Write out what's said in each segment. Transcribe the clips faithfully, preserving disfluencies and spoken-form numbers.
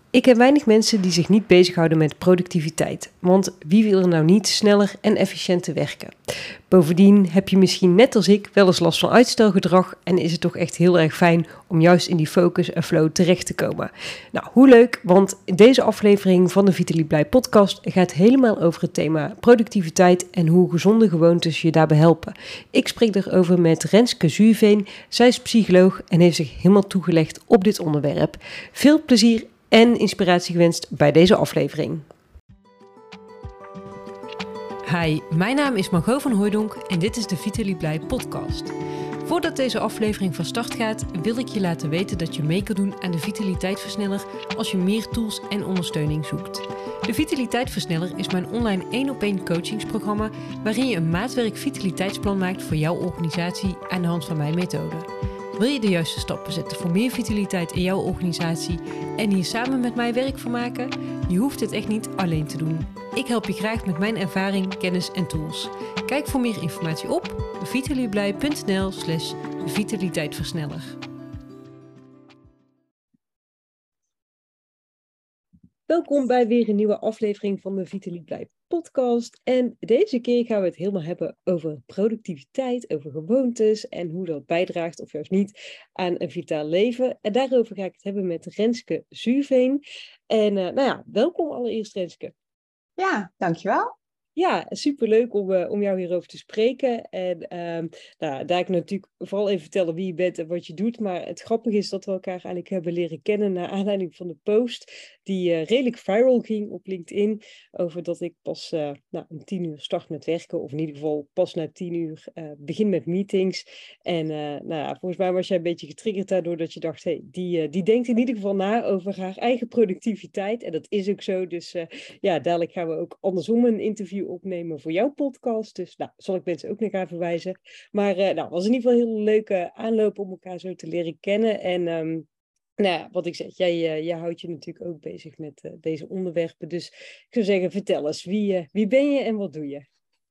Ik ken weinig mensen die zich niet bezighouden met productiviteit. Want wie wil er nou niet sneller en efficiënter werken? Bovendien heb je misschien net als ik wel eens last van uitstelgedrag en is het toch echt heel erg fijn om juist in die focus en flow terecht te komen. Nou, hoe leuk, want deze aflevering van de Vitaly Blij podcast gaat helemaal over het thema productiviteit en hoe gezonde gewoontes je daarbij helpen. Ik spreek erover met Renske Zuurveen. Zij is psycholoog en heeft zich helemaal toegelegd op dit onderwerp. Veel plezier en inspiratie gewenst bij deze aflevering. Hi, mijn naam is Margot van Hooijdonk en dit is de Vitaly Blij podcast. Voordat deze aflevering van start gaat, wil ik je laten weten dat je mee kan doen aan de Vitaliteitversneller als je meer tools en ondersteuning zoekt. De Vitaliteitversneller is mijn online één op één coachingsprogramma waarin je een maatwerk vitaliteitsplan maakt voor jouw organisatie aan de hand van mijn methode. Wil je de juiste stappen zetten voor meer vitaliteit in jouw organisatie en hier samen met mij werk van maken? Je hoeft het echt niet alleen te doen. Ik help je graag met mijn ervaring, kennis en tools. Kijk voor meer informatie op vitalyblij.nl slash vitaliteitversneller. Welkom bij weer een nieuwe aflevering van de Vitaly Blij podcast. En deze keer gaan we het helemaal hebben over productiviteit, over gewoontes en hoe dat bijdraagt of juist niet aan een vitaal leven. En daarover ga ik het hebben met Renske Zuurveen. En uh, nou ja, welkom allereerst Renske. Ja, dankjewel. Ja, superleuk om, uh, om jou hierover te spreken. En uh, nou, daar ik natuurlijk vooral even vertellen wie je bent en wat je doet. Maar het grappige is dat we elkaar eigenlijk hebben leren kennen naar aanleiding van de post die uh, redelijk viral ging op LinkedIn. Over dat ik pas uh, nou, om tien uur start met werken. Of in ieder geval pas na tien uur uh, begin met meetings. En uh, nou ja, volgens mij was jij een beetje getriggerd daardoor dat je dacht, hey, die, uh, die denkt in ieder geval na over haar eigen productiviteit. En dat is ook zo. Dus uh, ja, dadelijk gaan we ook andersom een interview opnemen voor jouw podcast. Dus nou, zal ik mensen ook naar gaan verwijzen. Maar uh, nou, het was in ieder geval een heel leuke aanloop om elkaar zo te leren kennen. En um, nou ja, wat ik zeg, jij, uh, jij houdt je natuurlijk ook bezig met uh, deze onderwerpen. Dus ik zou zeggen, vertel eens, wie, uh, wie ben je en wat doe je?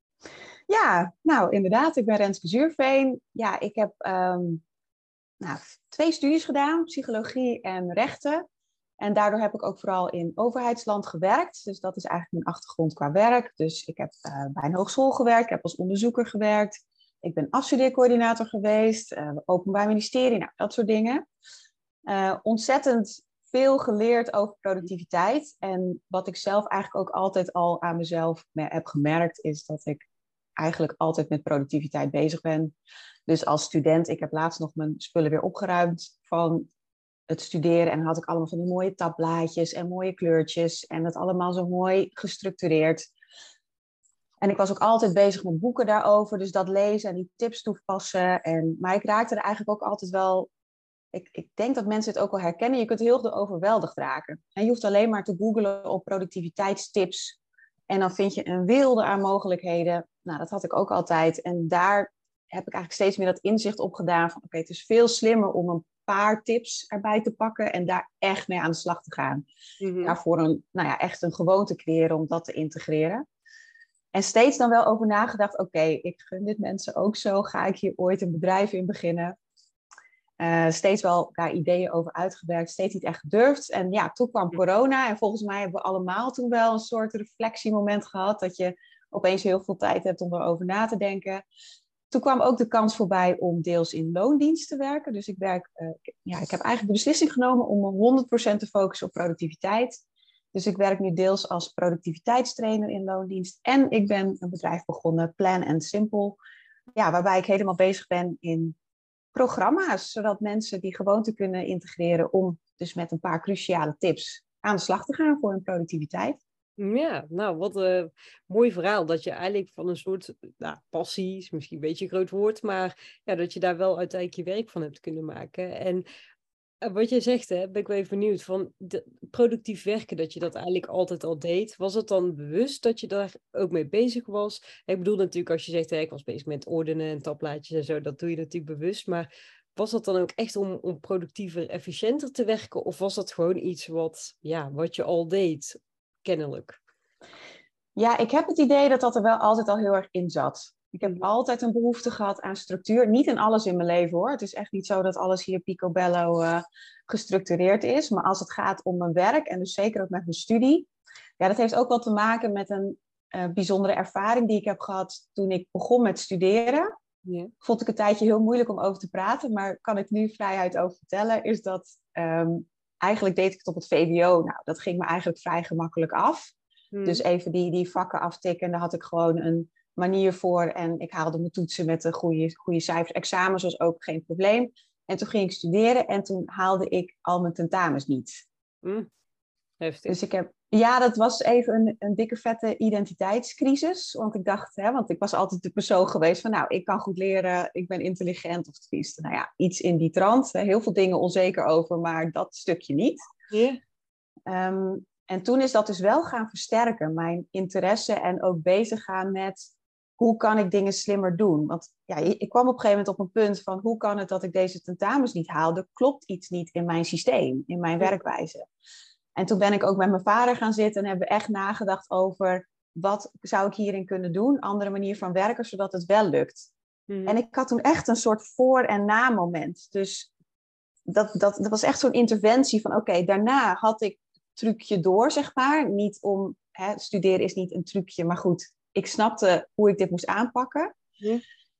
Ja, nou inderdaad, ik ben Renske Zuurveen. Ja, ik heb um, nou, twee studies gedaan, psychologie en rechten. En daardoor heb ik ook vooral in overheidsland gewerkt. Dus dat is eigenlijk mijn achtergrond qua werk. Dus ik heb uh, bij een hogeschool gewerkt, ik heb als onderzoeker gewerkt. Ik ben afstudeercoördinator geweest, uh, openbaar ministerie, nou, dat soort dingen. Uh, ontzettend veel geleerd over productiviteit. En wat ik zelf eigenlijk ook altijd al aan mezelf heb gemerkt, is dat ik eigenlijk altijd met productiviteit bezig ben. Dus als student, ik heb laatst nog mijn spullen weer opgeruimd van het studeren. En dan had ik allemaal van die mooie tabblaadjes en mooie kleurtjes. En dat allemaal zo mooi gestructureerd. En ik was ook altijd bezig met boeken daarover. Dus dat lezen en die tips toepassen. En, maar ik raakte er eigenlijk ook altijd wel... Ik, ik denk dat mensen het ook wel herkennen. Je kunt heel erg overweldigd raken. En je hoeft alleen maar te googlen op productiviteitstips. En dan vind je een wilde aan mogelijkheden. Nou, dat had ik ook altijd. En daar heb ik eigenlijk steeds meer dat inzicht op gedaan. Van oké, okay, het is veel slimmer om een paar tips erbij te pakken. En daar echt mee aan de slag te gaan. Mm-hmm. Daarvoor een, nou ja, echt een gewoonte creëren om dat te integreren. En steeds dan wel over nagedacht. Oké, okay, ik gun dit mensen ook zo. Ga ik hier ooit een bedrijf in beginnen? Uh, steeds wel daar ideeën over uitgewerkt, steeds niet echt gedurfd. En ja, toen kwam corona en volgens mij hebben we allemaal toen wel een soort reflectiemoment gehad, dat je opeens heel veel tijd hebt om erover na te denken. Toen kwam ook de kans voorbij om deels in loondienst te werken. Dus ik, werk, uh, ja, ik heb eigenlijk de beslissing genomen om me honderd procent te focussen op productiviteit. Dus ik werk nu deels als productiviteitstrainer in loondienst. En ik ben een bedrijf begonnen, Plan and Simple, ja, waarbij ik helemaal bezig ben in programma's, zodat mensen die gewoonte kunnen integreren om dus met een paar cruciale tips aan de slag te gaan voor hun productiviteit. Ja, nou wat een mooi verhaal dat je eigenlijk van een soort nou, passie, is misschien een beetje een groot woord, maar ja, dat je daar wel uiteindelijk je werk van hebt kunnen maken. En wat jij zegt, hè, ben ik wel even benieuwd, van de, productief werken, dat je dat eigenlijk altijd al deed. Was het dan bewust dat je daar ook mee bezig was? Ik bedoel natuurlijk als je zegt, hè, ik was bezig met ordenen en tabblaadjes en zo, dat doe je natuurlijk bewust. Maar was dat dan ook echt om, om productiever, efficiënter te werken? Of was dat gewoon iets wat, ja, wat je al deed, kennelijk? Ja, ik heb het idee dat dat er wel altijd al heel erg in zat. Ik heb Mhm. altijd een behoefte gehad aan structuur. Niet in alles in mijn leven hoor. Het is echt niet zo dat alles hier picobello uh, gestructureerd is. Maar als het gaat om mijn werk en dus zeker ook met mijn studie. Ja, dat heeft ook wel te maken met een uh, bijzondere ervaring die ik heb gehad toen ik begon met studeren. Ja. Vond ik een tijdje heel moeilijk om over te praten. Maar kan ik nu vrijheid over vertellen. Is dat um, eigenlijk deed ik het op het V W O. Nou, dat ging me eigenlijk vrij gemakkelijk af. Mhm. Dus even die, die vakken aftikken. En daar had ik gewoon een manier voor. En ik haalde mijn toetsen met de goede, goede cijfers. Examens was ook geen probleem. En toen ging ik studeren. En toen haalde ik al mijn tentamens niet. Mhm. Heftig. Dus ik heb... Ja, dat was even een, een dikke vette identiteitscrisis. Want ik dacht, hè, want ik was altijd de persoon geweest van... nou, ik kan goed leren, ik ben intelligent. Of tenminste, nou ja, iets in die trant. Heel veel dingen onzeker over, maar dat stukje niet. Ja. Um, en toen is dat dus wel gaan versterken. Mijn interesse en ook bezig gaan met... hoe kan ik dingen slimmer doen? Want ja, ik kwam op een gegeven moment op een punt van... hoe kan het dat ik deze tentamens niet haalde? Klopt iets niet in mijn systeem, in mijn Ja. werkwijze. En toen ben ik ook met mijn vader gaan zitten... en hebben we echt nagedacht over... wat zou ik hierin kunnen doen? Andere manier van werken, zodat het wel lukt. Mhm. En ik had toen echt een soort voor- en na-moment. Dus dat, dat, dat was echt zo'n interventie van... oké, okay, daarna had ik het trucje door, zeg maar. Niet om... Hè, studeren is niet een trucje, maar goed... ik snapte hoe ik dit moest aanpakken. Ja.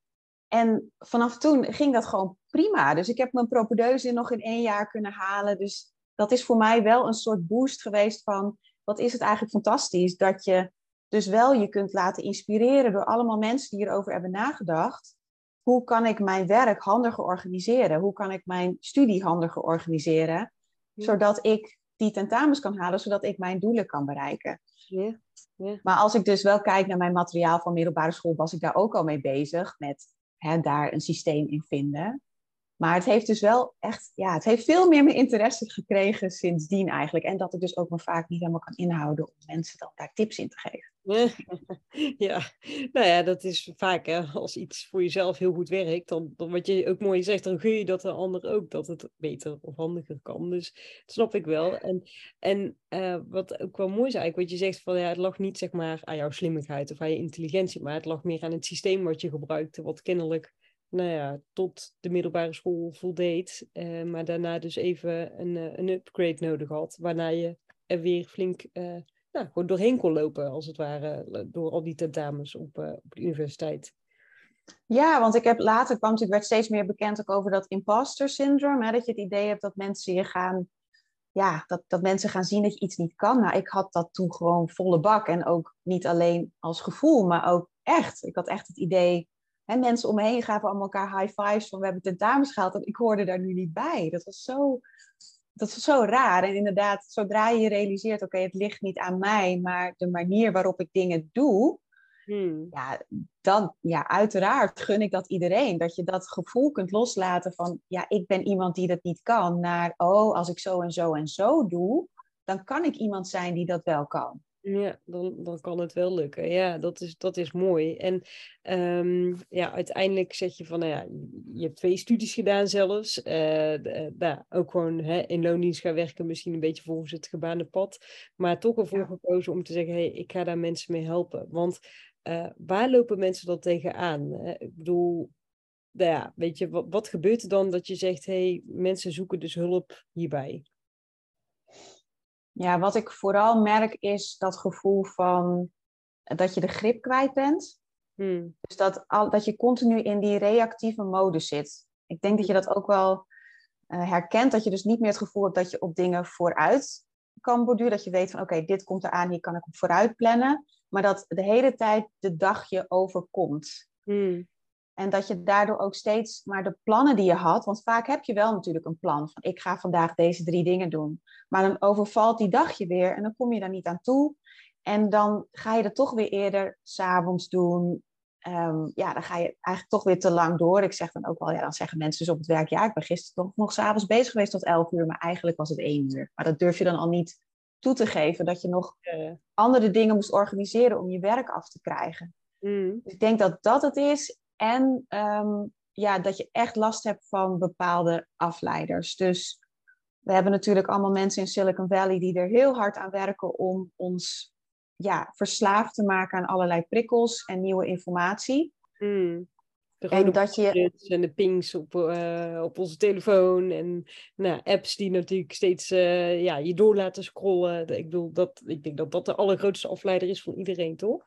En vanaf toen ging dat gewoon prima. Dus ik heb mijn propedeuse nog in één jaar kunnen halen. Dus dat is voor mij wel een soort boost geweest van... wat is het eigenlijk fantastisch dat je dus wel je kunt laten inspireren... door allemaal mensen die hierover hebben nagedacht. Hoe kan ik mijn werk handiger organiseren? Hoe kan ik mijn studie handiger organiseren? Ja. Zodat ik die tentamens kan halen, zodat ik mijn doelen kan bereiken. Ja. Ja. Maar als ik dus wel kijk naar mijn materiaal van middelbare school... was ik daar ook al mee bezig met hè, daar een systeem in vinden. Maar het heeft dus wel echt... ja, het heeft veel meer mijn interesse gekregen sindsdien eigenlijk. En dat ik dus ook me vaak niet helemaal kan inhouden... om mensen dan daar tips in te geven. Ja, nou ja, dat is vaak hè, als iets voor jezelf heel goed werkt, dan, dan wat je ook mooi zegt, dan gun je dat de ander ook, dat het beter of handiger kan. Dus dat snap ik wel. En, en uh, wat ook wel mooi is eigenlijk, wat je zegt van ja, het lag niet zeg maar aan jouw slimmigheid of aan je intelligentie, maar het lag meer aan het systeem wat je gebruikte, wat kennelijk, nou ja, tot de middelbare school voldeed, uh, maar daarna dus even een, uh, een upgrade nodig had, waarna je er weer flink... Uh, Nou, gewoon doorheen kon lopen, als het ware, door al die tentamens op, uh, op de universiteit. Ja, want ik heb later kwam natuurlijk, werd steeds meer bekend ook over dat imposter syndrome. Hè, dat je het idee hebt dat mensen je gaan, ja, dat, dat mensen gaan zien dat je iets niet kan. Nou, ik had dat toen gewoon volle bak. En ook niet alleen als gevoel, maar ook echt. Ik had echt het idee, hè, mensen om me heen gaven allemaal elkaar high fives van we hebben tentamens gehaald. En ik hoorde daar nu niet bij. Dat was zo... Dat is zo raar. En inderdaad, zodra je realiseert... oké, okay, het ligt niet aan mij... maar de manier waarop ik dingen doe... Hmm. ja, dan, ja, uiteraard gun ik dat iedereen. Dat je dat gevoel kunt loslaten van... ja, ik ben iemand die dat niet kan... naar, oh, als ik zo en zo en zo doe... dan kan ik iemand zijn die dat wel kan. Ja, dan, dan kan het wel lukken. Ja, dat is, dat is mooi. En um, ja, uiteindelijk zeg je van, nou ja, je hebt twee studies gedaan zelfs. Uh, de, nou, ook gewoon hè, in loondienst gaan werken, misschien een beetje volgens het gebaande pad. Maar toch ervoor ja. gekozen om te zeggen, hé, hey, ik ga daar mensen mee helpen. Want uh, waar lopen mensen dan tegenaan? Uh, ik bedoel, nou ja, weet je, wat, wat gebeurt er dan dat je zegt, hé, hey, mensen zoeken dus hulp hierbij? Ja, wat ik vooral merk is dat gevoel van dat je de grip kwijt bent. Hmm. Dus dat, al, dat je continu in die reactieve modus zit. Ik denk dat je dat ook wel uh, herkent. Dat je dus niet meer het gevoel hebt dat je op dingen vooruit kan borduren. Dat je weet van oké, okay, dit komt eraan, hier kan ik op vooruit plannen. Maar dat de hele tijd de dag je overkomt. Hmm. En dat je daardoor ook steeds maar de plannen die je had... want vaak heb je wel natuurlijk een plan... van ik ga vandaag deze drie dingen doen. Maar dan overvalt die dag je weer... en dan kom je daar niet aan toe. En dan ga je het toch weer eerder 's avonds doen. Um, ja, dan ga je eigenlijk toch weer te lang door. Ik zeg dan ook wel, ja, dan zeggen mensen dus op het werk... ja, ik ben gisteren toch nog 's avonds bezig geweest tot elf uur... maar eigenlijk was het één uur. Maar dat durf je dan al niet toe te geven... dat je nog uh, andere dingen moest organiseren... om je werk af te krijgen. Mm. Dus ik denk dat dat het is... En um, ja, dat je echt last hebt van bepaalde afleiders. Dus we hebben natuurlijk allemaal mensen in Silicon Valley... die er heel hard aan werken om ons ja, verslaafd te maken aan allerlei prikkels en nieuwe informatie. Mm. De En rode dat je, balletjes en de pings op, eh, op onze telefoon. En nou, apps die natuurlijk steeds eh, ja, je door laten scrollen. Ik bedoel, dat, ik denk dat dat de allergrootste afleider is van iedereen, toch?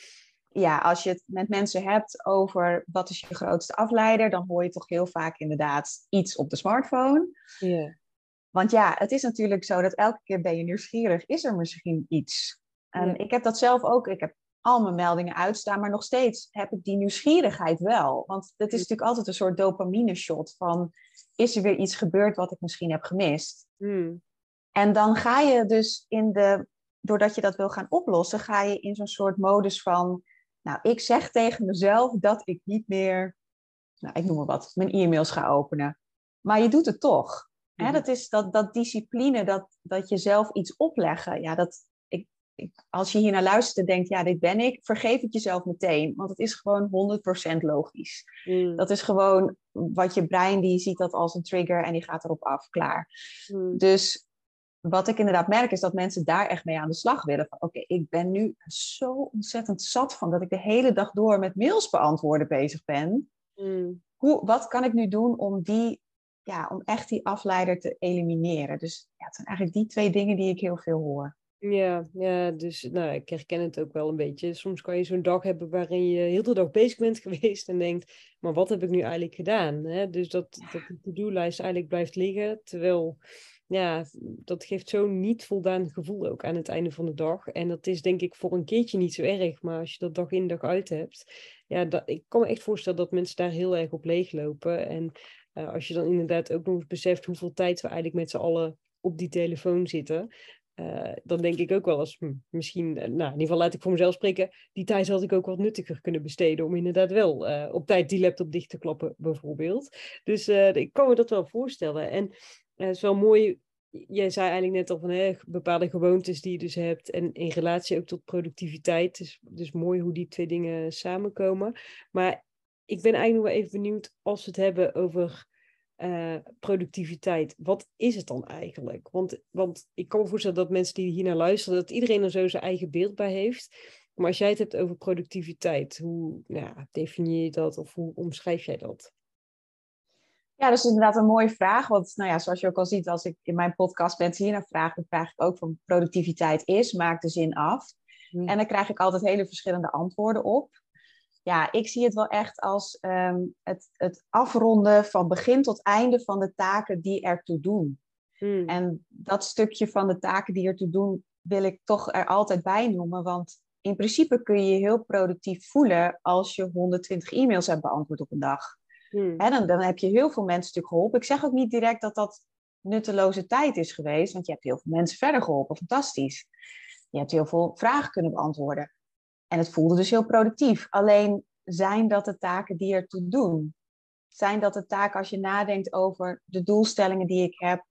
ja, als je het met mensen hebt over wat is je grootste afleider, dan hoor je toch heel vaak inderdaad iets op de smartphone. Ja. Want ja, het is natuurlijk zo dat elke keer ben je nieuwsgierig, is er misschien iets? En Ja. ik heb dat zelf ook, ik heb al mijn meldingen uitstaan, maar nog steeds heb ik die nieuwsgierigheid wel. Want het is natuurlijk altijd een soort dopamine shot van, is er weer iets gebeurd wat ik misschien heb gemist? Mm. En dan ga je dus in de, doordat je dat wil gaan oplossen, ga je in zo'n soort modus van, nou, ik zeg tegen mezelf dat ik niet meer, nou, ik noem maar wat, mijn e-mails ga openen. Maar je doet het toch. Hè? Mhm. Dat is dat, dat discipline, dat, dat jezelf iets opleggen. Ja, dat, ik, ik, als je hier naar luistert en denkt, ja, dit ben ik, vergeef het jezelf meteen. Want het is gewoon honderd procent logisch. Mm. Dat is gewoon wat je brein, die ziet dat als een trigger en die gaat erop af, klaar. Mm. Dus wat ik inderdaad merk is dat mensen daar echt mee aan de slag willen. Van oké, ik ben nu zo ontzettend zat van dat ik de hele dag door met mails beantwoorden bezig ben. Mm. Hoe, wat kan ik nu doen om die, ja, om echt die afleider te elimineren? Dus ja, het zijn eigenlijk die twee dingen die ik heel veel hoor. Ja, ja, dus nou, ik herken het ook wel een beetje. Soms kan je zo'n dag hebben waarin je heel de dag bezig bent geweest en denkt, maar wat heb ik nu eigenlijk gedaan? Hè? Dus dat, dat de to-do-lijst eigenlijk blijft liggen, terwijl, ja, dat geeft zo'n niet voldaan gevoel ook aan het einde van de dag. En dat is denk ik voor een keertje niet zo erg, maar als je dat dag in dag uit hebt, ja, dat, ik kan me echt voorstellen dat mensen daar heel erg op leeglopen. En eh, als je dan inderdaad ook nog eens beseft hoeveel tijd we eigenlijk met z'n allen op die telefoon zitten. Uh, dan denk ik ook wel eens, hm, misschien, uh, nou, in ieder geval laat ik voor mezelf spreken, die tijd had ik ook wat nuttiger kunnen besteden om inderdaad wel uh, op tijd die laptop dicht te klappen, bijvoorbeeld. Dus uh, ik kan me dat wel voorstellen. En uh, het is wel mooi, jij zei eigenlijk net al van hè, bepaalde gewoontes die je dus hebt en in relatie ook tot productiviteit. Dus, dus mooi hoe die twee dingen samenkomen. Maar ik ben eigenlijk nog wel even benieuwd als we het hebben over Uh, productiviteit. Wat is het dan eigenlijk? Want, want ik kan me voorstellen dat mensen die hier naar luisteren, dat iedereen er zo zijn eigen beeld bij heeft. Maar als jij het hebt over productiviteit, hoe nou, definieer je dat of hoe omschrijf jij dat? Ja, dat is inderdaad een mooie vraag. Want nou ja, zoals je ook al ziet, als ik in mijn podcast mensen hier naar vraag, dan vraag ik ook van productiviteit is, maak de zin af. Hm. En dan krijg ik altijd hele verschillende antwoorden op. Ja, ik zie het wel echt als um, het, het afronden van begin tot einde van de taken die ertoe doen. Hmm. En dat stukje van de taken die ertoe doen, wil ik toch er altijd bij noemen. Want in principe kun je je heel productief voelen als je honderdtwintig e-mails hebt beantwoord op een dag. Hmm. Hè, dan, dan heb je heel veel mensen natuurlijk geholpen. Ik zeg ook niet direct dat dat nutteloze tijd is geweest, want je hebt heel veel mensen verder geholpen. Fantastisch. Je hebt heel veel vragen kunnen beantwoorden. En het voelde dus heel productief. Alleen zijn dat de taken die ertoe doen? Zijn dat de taken als je nadenkt over de doelstellingen die ik heb?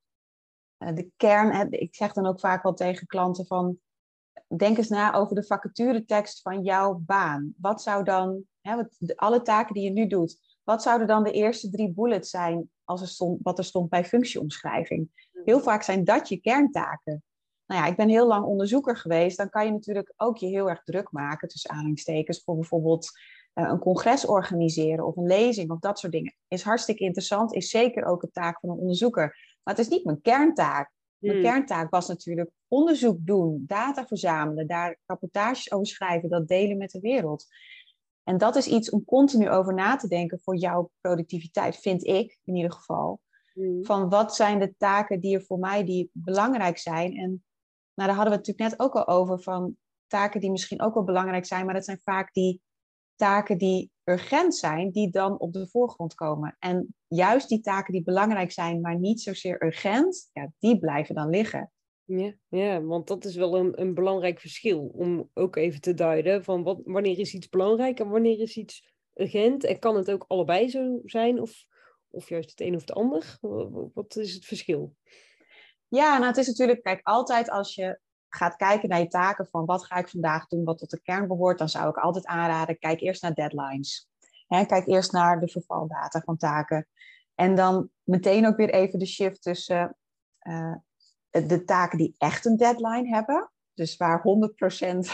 De kern, ik zeg dan ook vaak wel tegen klanten van, denk eens na over de vacaturetekst van jouw baan. Wat zou dan, hè, alle taken die je nu doet, wat zouden dan de eerste drie bullets zijn als er stond, wat er stond bij functieomschrijving? Heel vaak zijn dat je kerntaken. Nou ja, ik ben heel lang onderzoeker geweest. Dan kan je natuurlijk ook je heel erg druk maken, tussen aanhalingstekens, voor bijvoorbeeld uh, een congres organiseren of een lezing of dat soort dingen. Is hartstikke interessant, is zeker ook een taak van een onderzoeker. Maar het is niet mijn kerntaak. Mijn Hmm. kerntaak was natuurlijk onderzoek doen, data verzamelen, daar rapportages over schrijven, dat delen met de wereld. En dat is iets om continu over na te denken voor jouw productiviteit, vind ik in ieder geval. Hmm. Van wat zijn de taken die er voor mij die belangrijk zijn? En nou, daar hadden we het natuurlijk net ook al over, van taken die misschien ook wel belangrijk zijn, maar dat zijn vaak die taken die urgent zijn, die dan op de voorgrond komen. En juist die taken die belangrijk zijn, maar niet zozeer urgent, ja, die blijven dan liggen. Ja, ja, want dat is wel een, een belangrijk verschil om ook even te duiden van wat, wanneer is iets belangrijk en wanneer is iets urgent. En kan het ook allebei zo zijn of, of juist het een of het ander? Wat is het verschil? Ja, nou het is natuurlijk, kijk, altijd als je gaat kijken naar je taken van wat ga ik vandaag doen, wat tot de kern behoort, dan zou ik altijd aanraden, kijk eerst naar deadlines. Hè, kijk eerst naar de vervaldata van taken. En dan meteen ook weer even de shift tussen uh, de taken die echt een deadline hebben, dus waar honderd procent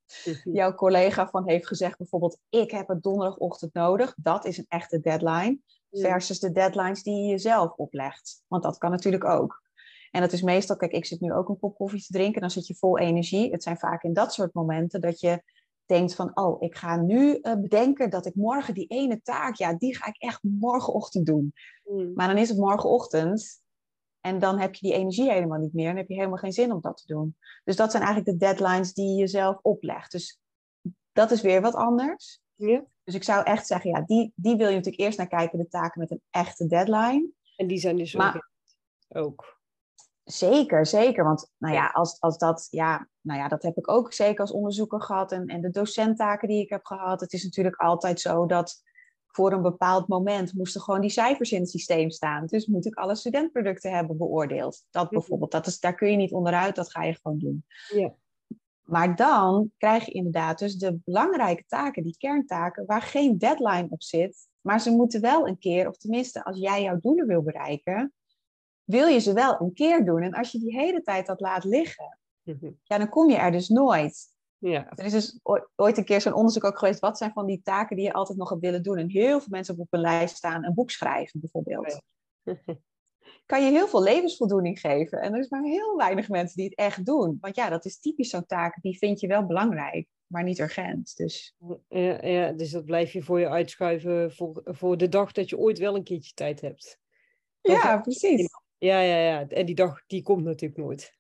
jouw collega van heeft gezegd bijvoorbeeld, ik heb het donderdagochtend nodig. Dat is een echte deadline. Versus de deadlines die je jezelf oplegt. Want dat kan natuurlijk ook. En dat is meestal, kijk, ik zit nu ook een kop koffie te drinken. Dan zit je vol energie. Het zijn vaak in dat soort momenten dat je denkt van, oh, ik ga nu uh, bedenken dat ik morgen die ene taak, ja, die ga ik echt morgenochtend doen. Mm. Maar dan is het morgenochtend en dan heb je die energie helemaal niet meer en heb je helemaal geen zin om dat te doen. Dus dat zijn eigenlijk de deadlines die je jezelf oplegt. Dus dat is weer wat anders. Ja. Dus ik zou echt zeggen, ja, die, die wil je natuurlijk eerst naar kijken, de taken met een echte deadline. En die zijn dus maar, ook. Zeker, zeker. Want nou ja, als, als dat, ja, nou ja, dat heb ik ook zeker als onderzoeker gehad. En, en de docenttaken die ik heb gehad. Het is natuurlijk altijd zo dat voor een bepaald moment moesten gewoon die cijfers in het systeem staan. Dus moet ik alle studentproducten hebben beoordeeld. Dat bijvoorbeeld, dat is, daar kun je niet onderuit, dat ga je gewoon doen. Ja. Maar dan krijg je inderdaad dus de belangrijke taken, die kerntaken, waar geen deadline op zit. Maar ze moeten wel een keer, of tenminste als jij jouw doelen wil bereiken, wil je ze wel een keer doen. En als je die hele tijd dat laat liggen, mm-hmm. ja, dan kom je er dus nooit. Ja. Er is dus ooit een keer zo'n onderzoek ook geweest, wat zijn van die taken die je altijd nog hebt willen doen? En heel veel mensen op een lijst staan, een boek schrijven bijvoorbeeld. Oh ja. Kan je heel veel levensvoldoening geven. En er is maar heel weinig mensen die het echt doen. Want ja, dat is typisch zo'n taak, die vind je wel belangrijk, maar niet urgent. Dus, ja, ja, dus dat blijf je voor je uitschuiven voor, voor de dag dat je ooit wel een keertje tijd hebt. Dan ja, gaat... precies. Ja, ja, ja. En die dag, die komt natuurlijk nooit.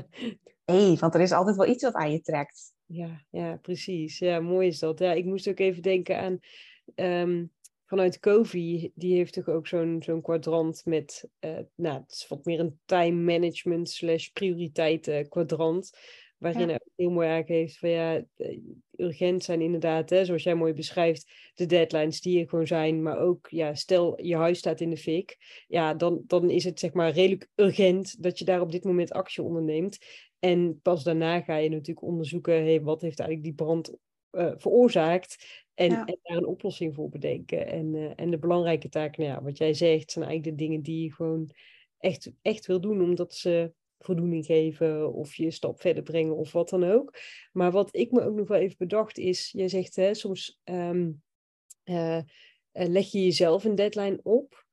Nee, want er is altijd wel iets wat aan je trekt. Ja, ja, precies. Ja, mooi is dat. Ja, ik moest ook even denken aan... Um, vanuit Covey, die heeft toch ook zo'n, zo'n kwadrant met... Uh, nou, het is wat meer een time management slash prioriteiten kwadrant. Waarin ja. hij heel mooi aangeeft van ja... urgent zijn inderdaad, hè, zoals jij mooi beschrijft, de deadlines die er gewoon zijn, maar ook, ja, stel je huis staat in de fik, ja, dan, dan is het zeg maar redelijk urgent dat je daar op dit moment actie onderneemt. En pas daarna ga je natuurlijk onderzoeken, hey, wat heeft eigenlijk die brand uh, veroorzaakt en, ja. en daar een oplossing voor bedenken. En, uh, en de belangrijke taken, nou ja, wat jij zegt, zijn eigenlijk de dingen die je gewoon echt, echt wil doen, omdat ze voldoening geven of je een stap verder brengen of wat dan ook. Maar wat ik me ook nog wel even bedacht is, jij zegt hè, soms um, uh, uh, leg je jezelf een deadline op.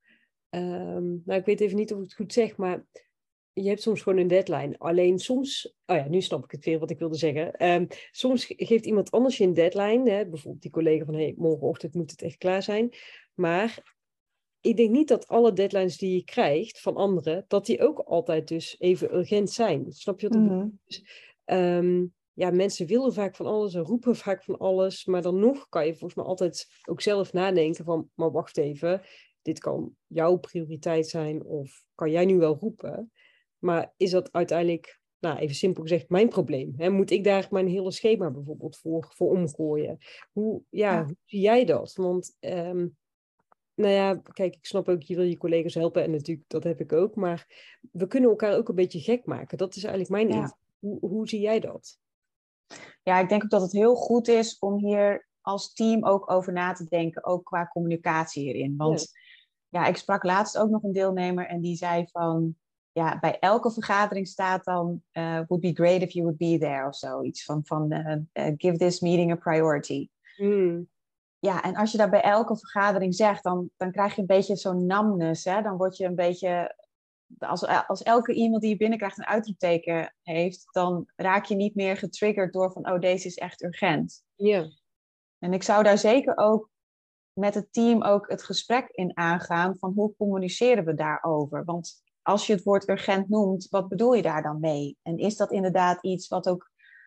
Um, nou, ik weet even niet of ik het goed zeg, maar je hebt soms gewoon een deadline. Alleen soms, oh ja, nu snap ik het weer wat ik wilde zeggen. Um, soms geeft iemand anders je een deadline, hè, bijvoorbeeld die collega van hey, morgenochtend moet het echt klaar zijn. Maar ik denk niet dat alle deadlines die je krijgt van anderen, dat die ook altijd dus even urgent zijn. Snap je wat ik bedoel? Mm-hmm. Dus, um, ja, mensen willen vaak van alles en roepen vaak van alles, maar dan nog kan je volgens mij altijd ook zelf nadenken van, maar wacht even, dit kan jouw prioriteit zijn of kan jij nu wel roepen, maar is dat uiteindelijk, nou even simpel gezegd, mijn probleem? Hè? Moet ik daar mijn hele schema bijvoorbeeld voor, voor omgooien? Hoe, ja, ja. hoe zie jij dat? Want... Um, Nou ja, kijk, ik snap ook, je wil je collega's helpen en natuurlijk, dat heb ik ook. Maar we kunnen elkaar ook een beetje gek maken. Dat is eigenlijk mijn ja. invloed. Hoe, hoe zie jij dat? Ja, ik denk ook dat het heel goed is om hier als team ook over na te denken. Ook qua communicatie hierin. Want ja, ja ik sprak laatst ook nog een deelnemer en die zei van... Ja, bij elke vergadering staat dan... Uh, would be great if you would be there of zoiets. Van, van uh, uh, give this meeting a priority. Hmm. Ja, en als je dat bij elke vergadering zegt, dan, dan krijg je een beetje zo'n namness. Hè? Dan word je een beetje... Als, als elke e-mail die je binnenkrijgt een uitroepteken heeft, dan raak je niet meer getriggerd door van, oh, deze is echt urgent. Ja. En ik zou daar zeker ook met het team ook het gesprek in aangaan van hoe communiceren we daarover? Want als je het woord urgent noemt, wat bedoel je daar dan mee? En is dat inderdaad iets wat ook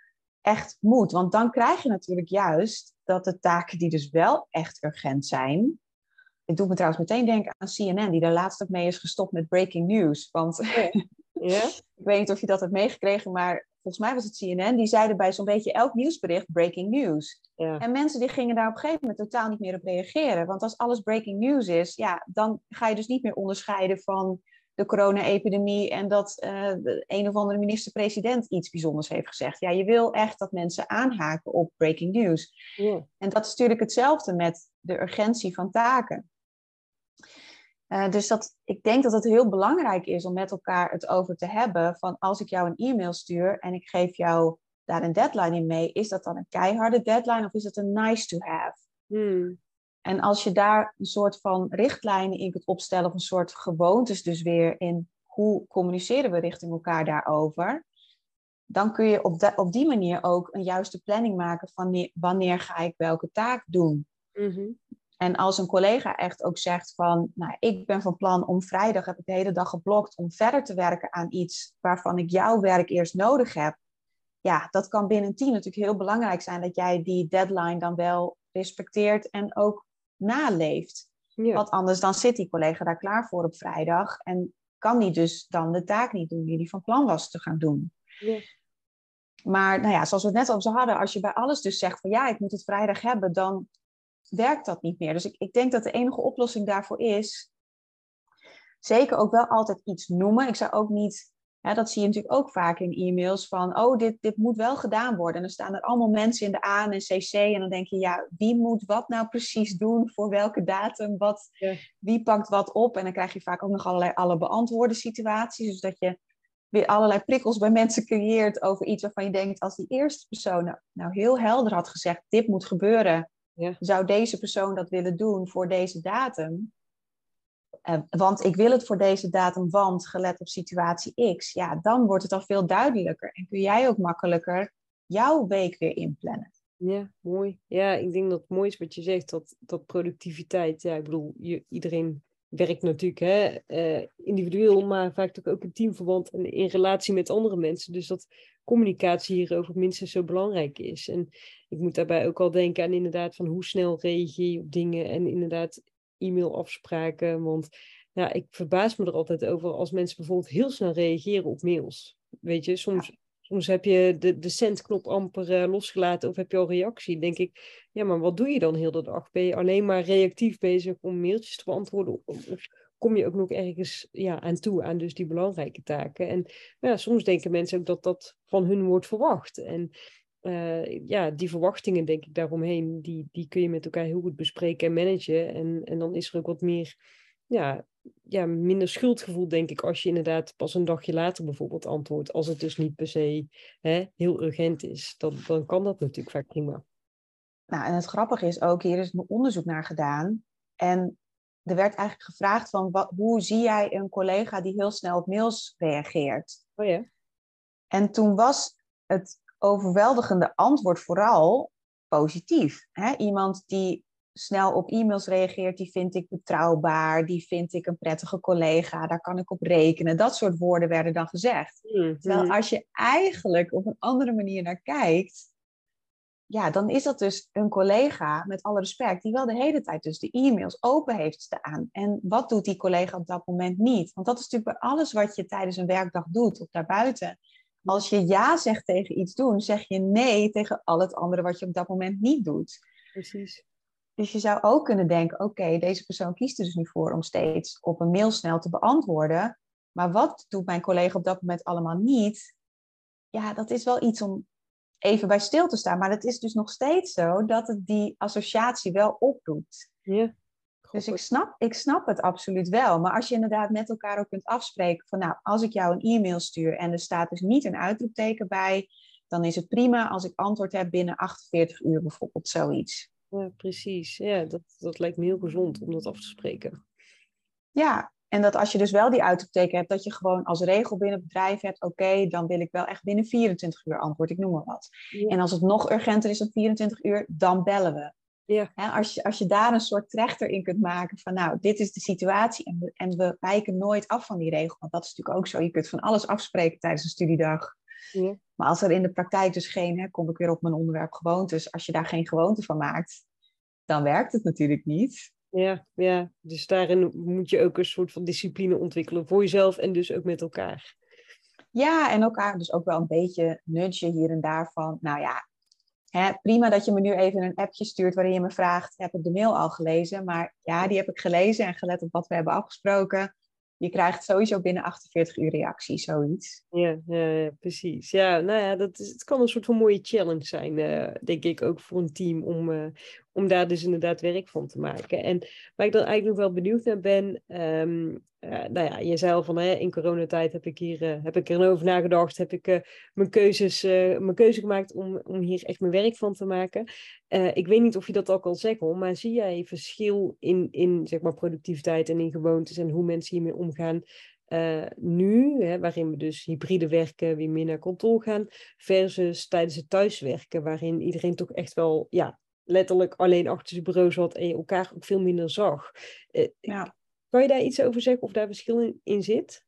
echt moet? Want dan krijg je natuurlijk juist dat de taken die dus wel echt urgent zijn... Het doet me trouwens meteen denken aan C N N, die daar laatst ook mee is gestopt met breaking news. Want ja. Ja? ik weet niet of je dat hebt meegekregen, maar volgens mij was het C N N. Die zeiden bij zo'n beetje elk nieuwsbericht breaking news. Ja. En mensen die gingen daar op een gegeven moment totaal niet meer op reageren. Want als alles breaking news is, ja, dan ga je dus niet meer onderscheiden van de corona-epidemie en dat uh, de een of andere minister-president iets bijzonders heeft gezegd. Ja, je wil echt dat mensen aanhaken op breaking news. Ja. En dat is natuurlijk hetzelfde met de urgentie van taken. Uh, dus dat, ik denk dat het heel belangrijk is om met elkaar het over te hebben van als ik jou een e-mail stuur en ik geef jou daar een deadline in mee? Is dat dan een keiharde deadline of is het een nice to have? Hmm. En als je daar een soort van richtlijnen in kunt opstellen, of een soort gewoontes dus weer in hoe communiceren we richting elkaar daarover, dan kun je op, de, op die manier ook een juiste planning maken van wanneer, wanneer ga ik welke taak doen. Mm-hmm. En als een collega echt ook zegt van, nou, ik ben van plan om vrijdag, heb ik de hele dag geblokt om verder te werken aan iets waarvan ik jouw werk eerst nodig heb. Ja, dat kan binnen een team natuurlijk heel belangrijk zijn dat jij die deadline dan wel respecteert en ook naleeft. Ja. Want anders dan zit die collega daar klaar voor op vrijdag en kan die dus dan de taak niet doen die die van plan was te gaan doen. Ja. Maar nou ja, zoals we het net al zo hadden, als je bij alles dus zegt van ja, ik moet het vrijdag hebben, dan werkt dat niet meer. Dus ik, ik denk dat de enige oplossing daarvoor is, zeker ook wel altijd iets noemen. Ik zou ook niet, ja, dat zie je natuurlijk ook vaak in e-mails, van oh, dit, dit moet wel gedaan worden. En dan staan er allemaal mensen in de A en C C en dan denk je, ja, wie moet wat nou precies doen, voor welke datum, wat, Ja. wie pakt wat op. En dan krijg je vaak ook nog allerlei alle beantwoorde situaties, dus dat je weer allerlei prikkels bij mensen creëert over iets waarvan je denkt, als die eerste persoon nou, nou heel helder had gezegd, dit moet gebeuren, Ja. zou deze persoon dat willen doen voor deze datum? Uh, want ik wil het voor deze datum, want gelet op situatie X, ja, dan wordt het al veel duidelijker. En kun jij ook makkelijker jouw week weer inplannen. Ja, mooi. Ja, ik denk dat het mooi is wat je zegt, dat, dat productiviteit, ja, ik bedoel, je, iedereen werkt natuurlijk hè, uh, individueel, maar vaak ook in teamverband en in relatie met andere mensen. Dus dat communicatie hierover minstens zo belangrijk is. En ik moet daarbij ook al denken aan inderdaad van hoe snel reageer je op dingen en inderdaad e-mailafspraken. Want ja, ik verbaas me er altijd over als mensen bijvoorbeeld heel snel reageren op mails. Weet je, soms... Ja. Soms heb je de, de sendknop amper uh, losgelaten of heb je al reactie. Dan denk ik, ja, maar wat doe je dan heel de dag? Ben je alleen maar reactief bezig om mailtjes te beantwoorden? Of, of kom je ook nog ergens ja, aan toe, aan dus die belangrijke taken? En ja, soms denken mensen ook dat dat van hun wordt verwacht. En uh, ja, die verwachtingen, denk ik, daaromheen, die, die kun je met elkaar heel goed bespreken en managen. En, en dan is er ook wat meer... Ja, ja, minder schuldgevoel, denk ik, als je inderdaad pas een dagje later bijvoorbeeld antwoordt. Als het dus niet per se hè, heel urgent is, dan, dan kan dat natuurlijk vaak prima. Nou, en het grappige is ook, hier is een onderzoek naar gedaan. En er werd eigenlijk gevraagd van, wat, hoe zie jij een collega die heel snel op mails reageert? Oh ja? En toen was het overweldigende antwoord vooral positief. Hè? Iemand die snel op e-mails reageert, die vind ik betrouwbaar, die vind ik een prettige collega, daar kan ik op rekenen. Dat soort woorden werden dan gezegd. Mm-hmm. Terwijl als je eigenlijk op een andere manier naar kijkt, ja, dan is dat dus een collega, met alle respect, die wel de hele tijd dus de e-mails open heeft staan. En wat doet die collega op dat moment niet? Want dat is natuurlijk bij alles wat je tijdens een werkdag doet of daarbuiten. Als je ja zegt tegen iets doen, zeg je nee tegen al het andere wat je op dat moment niet doet. Precies. Dus je zou ook kunnen denken, oké, okay, deze persoon kiest er dus nu voor om steeds op een mail snel te beantwoorden. Maar wat doet mijn collega op dat moment allemaal niet? Ja, dat is wel iets om even bij stil te staan. Maar het is dus nog steeds zo dat het die associatie wel oproept. Ja. Dus ik snap, ik snap het absoluut wel. Maar als je inderdaad met elkaar ook kunt afspreken van, nou, als ik jou een e-mail stuur en er staat dus niet een uitroepteken bij, dan is het prima als ik antwoord heb binnen achtenveertig uur bijvoorbeeld, zoiets. Ja, precies. Ja, dat, dat lijkt me heel gezond om dat af te spreken. Ja, en dat als je dus wel die uitroepteken hebt, dat je gewoon als regel binnen het bedrijf hebt, oké, okay, dan wil ik wel echt binnen vierentwintig uur antwoord, ik noem maar wat. Ja. En als het nog urgenter is dan vierentwintig uur, dan bellen we. Ja. He, als, je, als je daar een soort trechter in kunt maken van, nou, dit is de situatie en we, en we wijken nooit af van die regel. Want dat is natuurlijk ook zo, je kunt van alles afspreken tijdens een studiedag. Ja. Maar als er in de praktijk dus geen, hè, kom ik weer op mijn onderwerp gewoontes, als je daar geen gewoonte van maakt, dan werkt het natuurlijk niet. Ja, ja, dus daarin moet je ook een soort van discipline ontwikkelen voor jezelf en dus ook met elkaar. Ja, en elkaar dus ook wel een beetje nudgen hier en daar van, nou ja, hè, prima dat je me nu even een appje stuurt waarin je me vraagt, heb ik de mail al gelezen? Maar ja, die heb ik gelezen en gelet op wat we hebben afgesproken. Je krijgt sowieso binnen achtenveertig uur reactie, zoiets. Ja, ja, ja, precies. Ja, nou ja, dat is, het kan een soort van mooie challenge zijn, uh, denk ik, ook voor een team om, uh, om daar dus inderdaad werk van te maken. En waar ik dan eigenlijk nog wel benieuwd naar ben, um, uh, nou ja, je zei al van, hè, in coronatijd heb ik hier uh, heb ik erover nagedacht, heb ik uh, mijn, keuzes, uh, mijn keuze gemaakt om, om hier echt mijn werk van te maken. Uh, ik weet niet of je dat al kan zeggen, maar zie jij verschil in, in zeg maar, productiviteit en in gewoontes en hoe mensen hiermee omgaan? Uh, nu, hè, waarin we dus hybride werken, weer meer naar kantoor gaan, versus tijdens het thuiswerken, waarin iedereen toch echt wel, ja, letterlijk alleen achter zijn bureau zat en je elkaar ook veel minder zag. Uh, Ja. Kan je daar iets over zeggen of daar verschil in, in zit?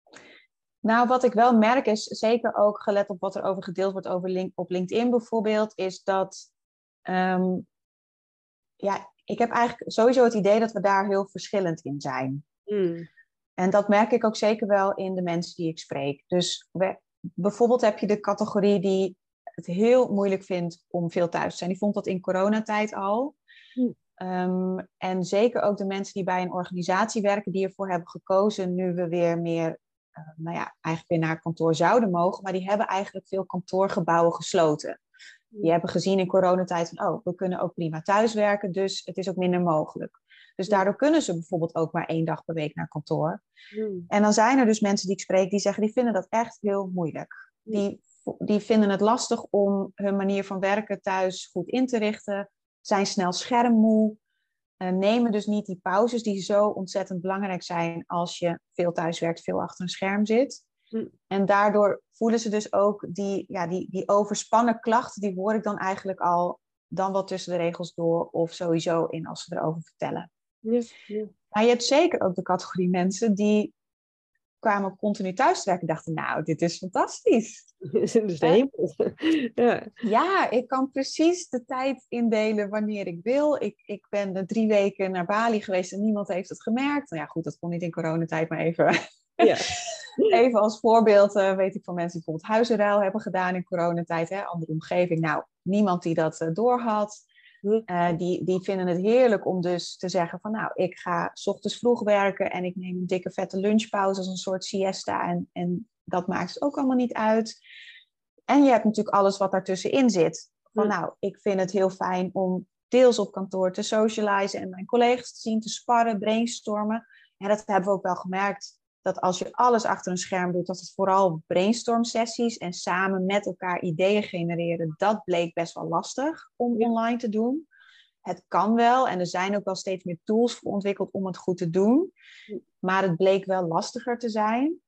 Nou, wat ik wel merk is, zeker ook gelet op wat er over gedeeld wordt over link, op LinkedIn bijvoorbeeld, is dat, um, ja, ik heb eigenlijk sowieso het idee dat we daar heel verschillend in zijn. Hmm. En dat merk ik ook zeker wel in de mensen die ik spreek. Dus we, bijvoorbeeld heb je de categorie die het heel moeilijk vindt om veel thuis te zijn. Die vond dat in coronatijd al. Hmm. Um, en zeker ook de mensen die bij een organisatie werken, die ervoor hebben gekozen, nu we weer meer, uh, nou ja, eigenlijk weer naar kantoor zouden mogen. Maar die hebben eigenlijk veel kantoorgebouwen gesloten. Die hebben gezien in coronatijd van, oh, we kunnen ook prima thuiswerken, dus het is ook minder mogelijk. Dus daardoor kunnen ze bijvoorbeeld ook maar één dag per week naar kantoor. Mm. En dan zijn er dus mensen die ik spreek die zeggen, die vinden dat echt heel moeilijk. Mm. Die, die vinden het lastig om hun manier van werken thuis goed in te richten, zijn snel schermmoe, uh, nemen dus niet die pauzes die zo ontzettend belangrijk zijn als je veel thuis werkt, veel achter een scherm zit. Mm. En daardoor voelen ze dus ook die, ja, die, die overspannen klachten, die hoor ik dan eigenlijk al dan wat tussen de regels door of sowieso in als ze erover vertellen. Ja, ja. Maar je hebt zeker ook de categorie mensen die kwamen continu thuis te werken en dachten, nou, dit is fantastisch. Dit is de hemel. Ja. Ja, ik kan precies de tijd indelen wanneer ik wil. Ik, ik ben drie weken naar Bali geweest en niemand heeft het gemerkt. Nou ja, goed, dat kon niet in coronatijd, maar even... Ja. Even als voorbeeld uh, weet ik van mensen die bijvoorbeeld huizenruil hebben gedaan in coronatijd, hè, andere omgeving. Nou, niemand die dat uh, doorhad. Uh, die, die vinden het heerlijk om dus te zeggen van nou, ik ga 's ochtends vroeg werken en ik neem een dikke vette lunchpauze als een soort siesta. En, en dat maakt het ook allemaal niet uit. En je hebt natuurlijk alles wat daartussenin zit. Van mm. nou, ik vind het heel fijn om deels op kantoor te socializen en mijn collega's te zien, te sparren, brainstormen. En dat hebben we ook wel gemerkt. Dat als je alles achter een scherm doet, dat het vooral brainstorm sessies en samen met elkaar ideeën genereren, dat bleek best wel lastig om ja. online te doen. Het kan wel en er zijn ook wel steeds meer tools voor ontwikkeld om het goed te doen. Maar het bleek wel lastiger te zijn.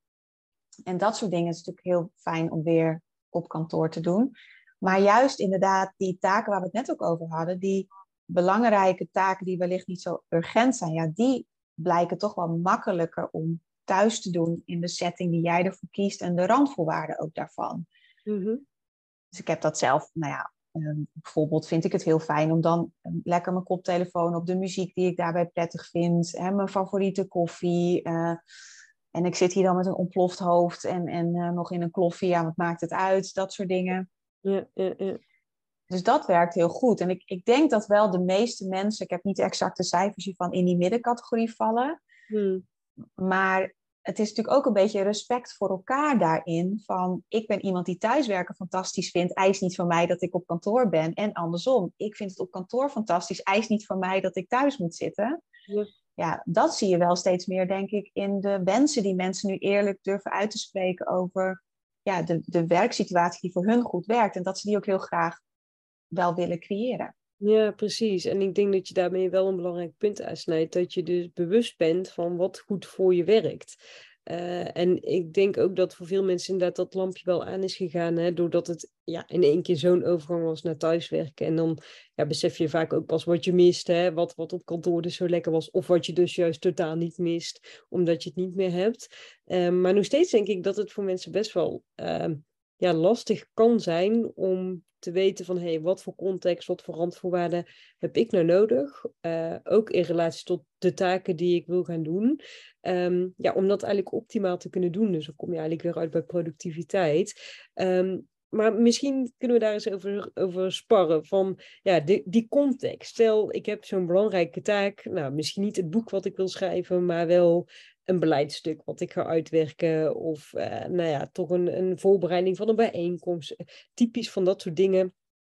En dat soort dingen is natuurlijk heel fijn om weer op kantoor te doen. Maar juist inderdaad die taken waar we het net ook over hadden, die belangrijke taken die wellicht niet zo urgent zijn, ja, die blijken toch wel makkelijker om thuis te doen in de setting die jij ervoor kiest en de randvoorwaarden ook daarvan. Mm-hmm. Dus ik heb dat zelf, nou ja, um, bijvoorbeeld vind ik het heel fijn om dan um, lekker mijn koptelefoon op de muziek die ik daarbij prettig vind, hè, mijn favoriete koffie. Uh, en ik zit hier dan met een ontploft hoofd en, en uh, nog in een kloffie, ja, wat maakt het uit? Dat soort dingen. Ja, ja, ja. Dus dat werkt heel goed. En ik, ik denk dat wel de meeste mensen, ik heb niet de exacte cijfers hiervan, in die middencategorie vallen. Hmm. Maar het is natuurlijk ook een beetje respect voor elkaar daarin. Van, ik ben iemand die thuiswerken fantastisch vindt. Eis niet van mij dat ik op kantoor ben. En andersom, ik vind het op kantoor fantastisch. Eis niet van mij dat ik thuis moet zitten. Ja. Ja, dat zie je wel steeds meer, denk ik, in de wensen die mensen nu eerlijk durven uit te spreken over ja, de, de werksituatie die voor hun goed werkt. En dat ze die ook heel graag wel willen creëren. Ja, precies. En ik denk dat je daarmee wel een belangrijk punt aansnijdt. Dat je dus bewust bent van wat goed voor je werkt. Uh, en ik denk ook dat voor veel mensen inderdaad dat lampje wel aan is gegaan. Hè, doordat het ja, in één keer zo'n overgang was naar thuiswerken. En dan ja, besef je vaak ook pas wat je mist. Hè, wat, wat op kantoor dus zo lekker was. Of wat je dus juist totaal niet mist. Omdat je het niet meer hebt. Uh, maar nog steeds denk ik dat het voor mensen best wel uh, ja, lastig kan zijn om te weten van, hé, hey, wat voor context, wat voor randvoorwaarden heb ik nou nodig? Uh, ook in relatie tot de taken die ik wil gaan doen. Um, ja, om dat eigenlijk optimaal te kunnen doen. Dus dan kom je eigenlijk weer uit bij productiviteit. Um, maar misschien kunnen we daar eens over, over sparren. Van, ja, die, die context. Stel, ik heb zo'n belangrijke taak. Nou, misschien niet het boek wat ik wil schrijven, maar wel een beleidstuk wat ik ga uitwerken. Of uh, nou ja, toch een, een voorbereiding van een bijeenkomst. Typisch van dat soort dingen.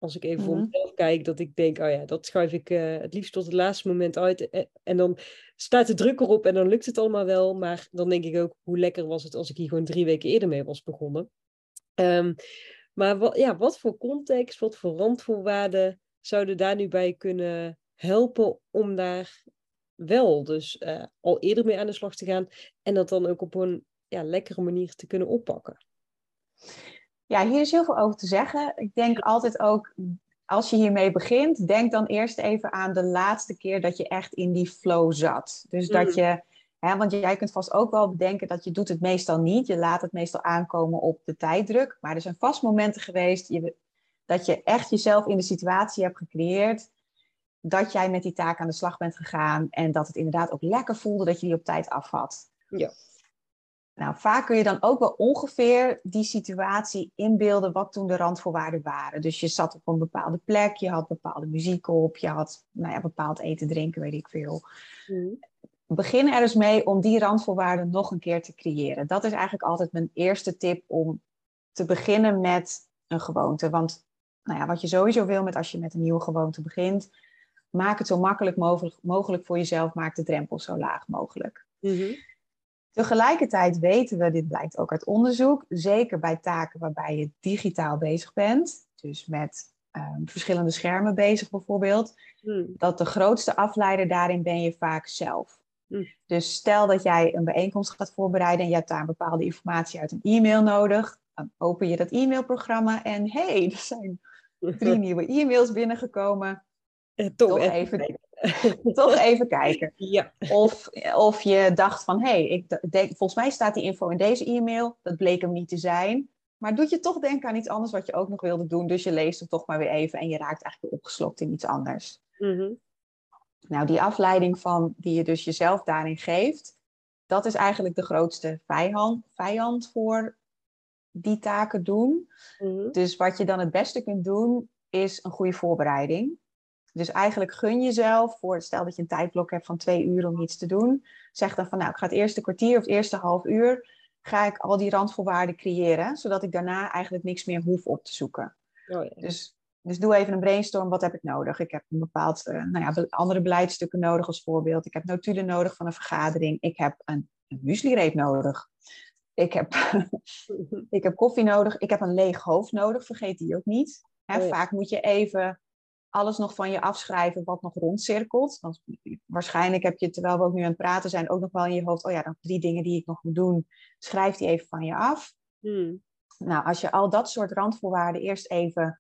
als ik even voor Mhm. mezelf kijk, dat ik denk, oh ja, dat schuif ik uh, het liefst tot het laatste moment uit. En, en dan staat de druk erop en dan lukt het allemaal wel. Maar dan denk ik ook, hoe lekker was het als ik hier gewoon drie weken eerder mee was begonnen. Um, maar wat, ja, wat voor context, wat voor randvoorwaarden zouden daar nu bij kunnen helpen om daar wel dus uh, al eerder mee aan de slag te gaan en dat dan ook op een ja, lekkere manier te kunnen oppakken? Ja, hier is heel veel over te zeggen. Ik denk altijd ook, als je hiermee begint, denk dan eerst even aan de laatste keer dat je echt in die flow zat. Dus dat Mm. je, hè, want jij kunt vast ook wel bedenken dat je doet het meestal niet. Je laat het meestal aankomen op de tijddruk. Maar er zijn vast momenten geweest je, dat je echt jezelf in de situatie hebt gecreëerd dat jij met die taak aan de slag bent gegaan en dat het inderdaad ook lekker voelde dat je die op tijd af had. Ja. Nou, vaak kun je dan ook wel ongeveer die situatie inbeelden wat toen de randvoorwaarden waren. Dus je zat op een bepaalde plek, je had bepaalde muziek op, je had nou ja, bepaald eten, drinken, weet ik veel. Mm. Begin er eens mee om die randvoorwaarden nog een keer te creëren. Dat is eigenlijk altijd mijn eerste tip om te beginnen met een gewoonte. Want nou ja, wat je sowieso wil met als je met een nieuwe gewoonte begint, maak het zo makkelijk mogelijk, mogelijk voor jezelf, maak de drempel zo laag mogelijk. Mm-hmm. Tegelijkertijd weten we, dit blijkt ook uit onderzoek, zeker bij taken waarbij je digitaal bezig bent, dus met um, verschillende schermen bezig bijvoorbeeld, Mm. dat de grootste afleider daarin ben je vaak zelf. Mm. Dus stel dat jij een bijeenkomst gaat voorbereiden en je hebt daar een bepaalde informatie uit een e-mail nodig, dan open je dat e-mailprogramma en hey, er zijn drie nieuwe e-mails binnengekomen. Uh, toch, toch, even, toch even kijken. Ja. Of, of je dacht van, hé, hey, ik denk, volgens mij staat die info in deze e-mail. Dat bleek hem niet te zijn. Maar doet je toch denken aan iets anders wat je ook nog wilde doen. Dus je leest het toch maar weer even en je raakt eigenlijk opgeslokt in iets anders. Mm-hmm. Nou, die afleiding van, die je dus jezelf daarin geeft, dat is eigenlijk de grootste vijand, vijand voor die taken doen. Mm-hmm. Dus wat je dan het beste kunt doen, is een goede voorbereiding. Dus eigenlijk gun jezelf, voor, stel dat je een tijdblok hebt van twee uur om iets te doen. Zeg dan van, nou, ik ga het eerste kwartier of het eerste half uur, ga ik al die randvoorwaarden creëren, zodat ik daarna eigenlijk niks meer hoef op te zoeken. Oh, ja. Dus, dus doe even een brainstorm, wat heb ik nodig? Ik heb een bepaald, uh, nou ja, andere beleidsstukken nodig als voorbeeld. Ik heb notulen nodig van een vergadering. Ik heb een, een mueslireep nodig. Ik heb, ik heb koffie nodig. Ik heb een leeg hoofd nodig, vergeet die ook niet. Hè, oh, ja. Vaak moet je even alles nog van je afschrijven wat nog rondcirkelt. Want waarschijnlijk heb je, terwijl we ook nu aan het praten zijn, ook nog wel in je hoofd, oh ja, dan drie dingen die ik nog moet doen, schrijf die even van je af. Hmm. Nou, als je al dat soort randvoorwaarden eerst even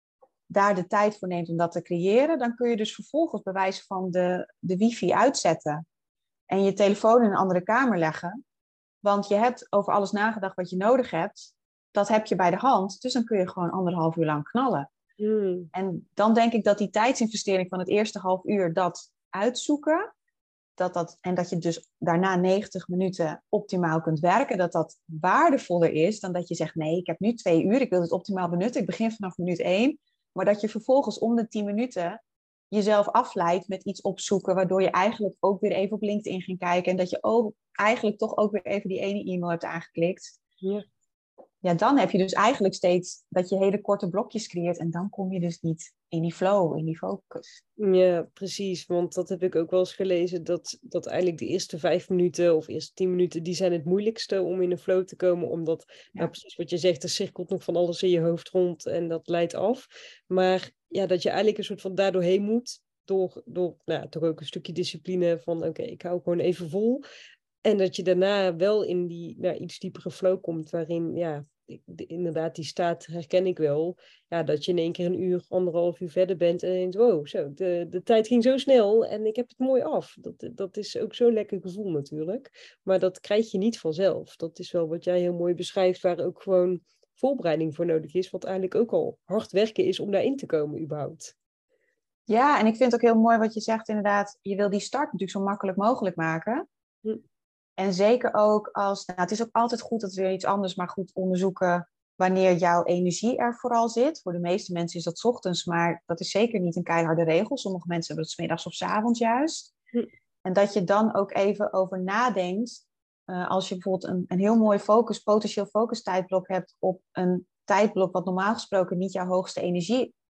daar de tijd voor neemt om dat te creëren, dan kun je dus vervolgens bij wijze van de, de wifi uitzetten en je telefoon in een andere kamer leggen. Want je hebt over alles nagedacht wat je nodig hebt. Dat heb je bij de hand. Dus dan kun je gewoon anderhalf uur lang knallen. Hmm. En dan denk ik dat die tijdsinvestering van het eerste half uur, dat uitzoeken, dat dat, en dat je dus daarna negentig minuten optimaal kunt werken, dat dat waardevoller is dan dat je zegt, nee, ik heb nu twee uur, ik wil het optimaal benutten, ik begin vanaf minuut één. Maar dat je vervolgens om de tien minuten jezelf afleidt met iets opzoeken, waardoor je eigenlijk ook weer even op LinkedIn ging kijken en dat je ook eigenlijk toch ook weer even die ene e-mail hebt aangeklikt. Ja. Ja, dan heb je dus eigenlijk steeds dat je hele korte blokjes creëert en dan kom je dus niet in die flow, in die focus. Ja, precies. Want dat heb ik ook wel eens gelezen, dat, dat eigenlijk de eerste vijf minuten of eerste tien minuten, die zijn het moeilijkste om in een flow te komen, omdat, ja. nou precies wat je zegt, er cirkelt nog van alles in je hoofd rond en dat leidt af. Maar ja, dat je eigenlijk een soort van daardoorheen moet, door, door nou, toch ook een stukje discipline van, oké, okay, ik hou gewoon even vol. En dat je daarna wel in die nou, iets diepere flow komt, waarin, ja, de, inderdaad, die staat herken ik wel. Ja, dat je in één keer een uur, anderhalf uur verder bent en denkt, wow, zo, de, de tijd ging zo snel en ik heb het mooi af. Dat, dat is ook zo'n lekker gevoel natuurlijk. Maar dat krijg je niet vanzelf. Dat is wel wat jij heel mooi beschrijft, waar ook gewoon voorbereiding voor nodig is, wat eigenlijk ook al hard werken is om daarin te komen überhaupt. Ja, en ik vind het ook heel mooi wat je zegt inderdaad, je wil die start natuurlijk zo makkelijk mogelijk maken. Hm. En zeker ook als, nou, het is ook altijd goed, dat is weer iets anders, maar goed onderzoeken wanneer jouw energie er vooral zit. Voor de meeste mensen is dat 's ochtends, maar dat is zeker niet een keiharde regel. Sommige mensen hebben het 's middags of 's avonds juist. Hm. En dat je dan ook even over nadenkt, uh, als je bijvoorbeeld een, een heel mooi focus, potentieel focus tijdblok hebt op een tijdblok wat normaal gesproken niet jouw hoogste energie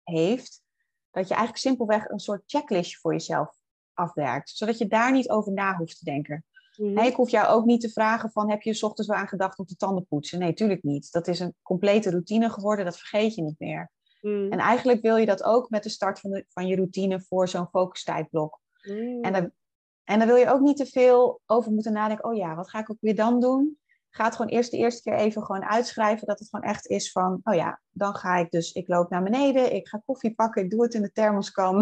heeft, dat je eigenlijk simpelweg een soort checklistje voor jezelf afwerkt. Zodat je daar niet over na hoeft te denken. Mm-hmm. Hey, ik hoef jou ook niet te vragen van, heb je 's ochtends wel aan gedacht om te tanden poetsen? Nee, tuurlijk niet. Dat is een complete routine geworden, dat vergeet je niet meer. Mm. En eigenlijk wil je dat ook met de start van, de, van je routine voor zo'n focustijdblok. Mm. En, dan, en dan wil je ook niet te veel over moeten nadenken. Oh ja, wat ga ik ook weer dan doen? Ga het gewoon eerst de eerste keer even gewoon uitschrijven. Dat het gewoon echt is van, oh ja, dan ga ik dus, ik loop naar beneden. Ik ga koffie pakken, ik doe het in de thermoskan.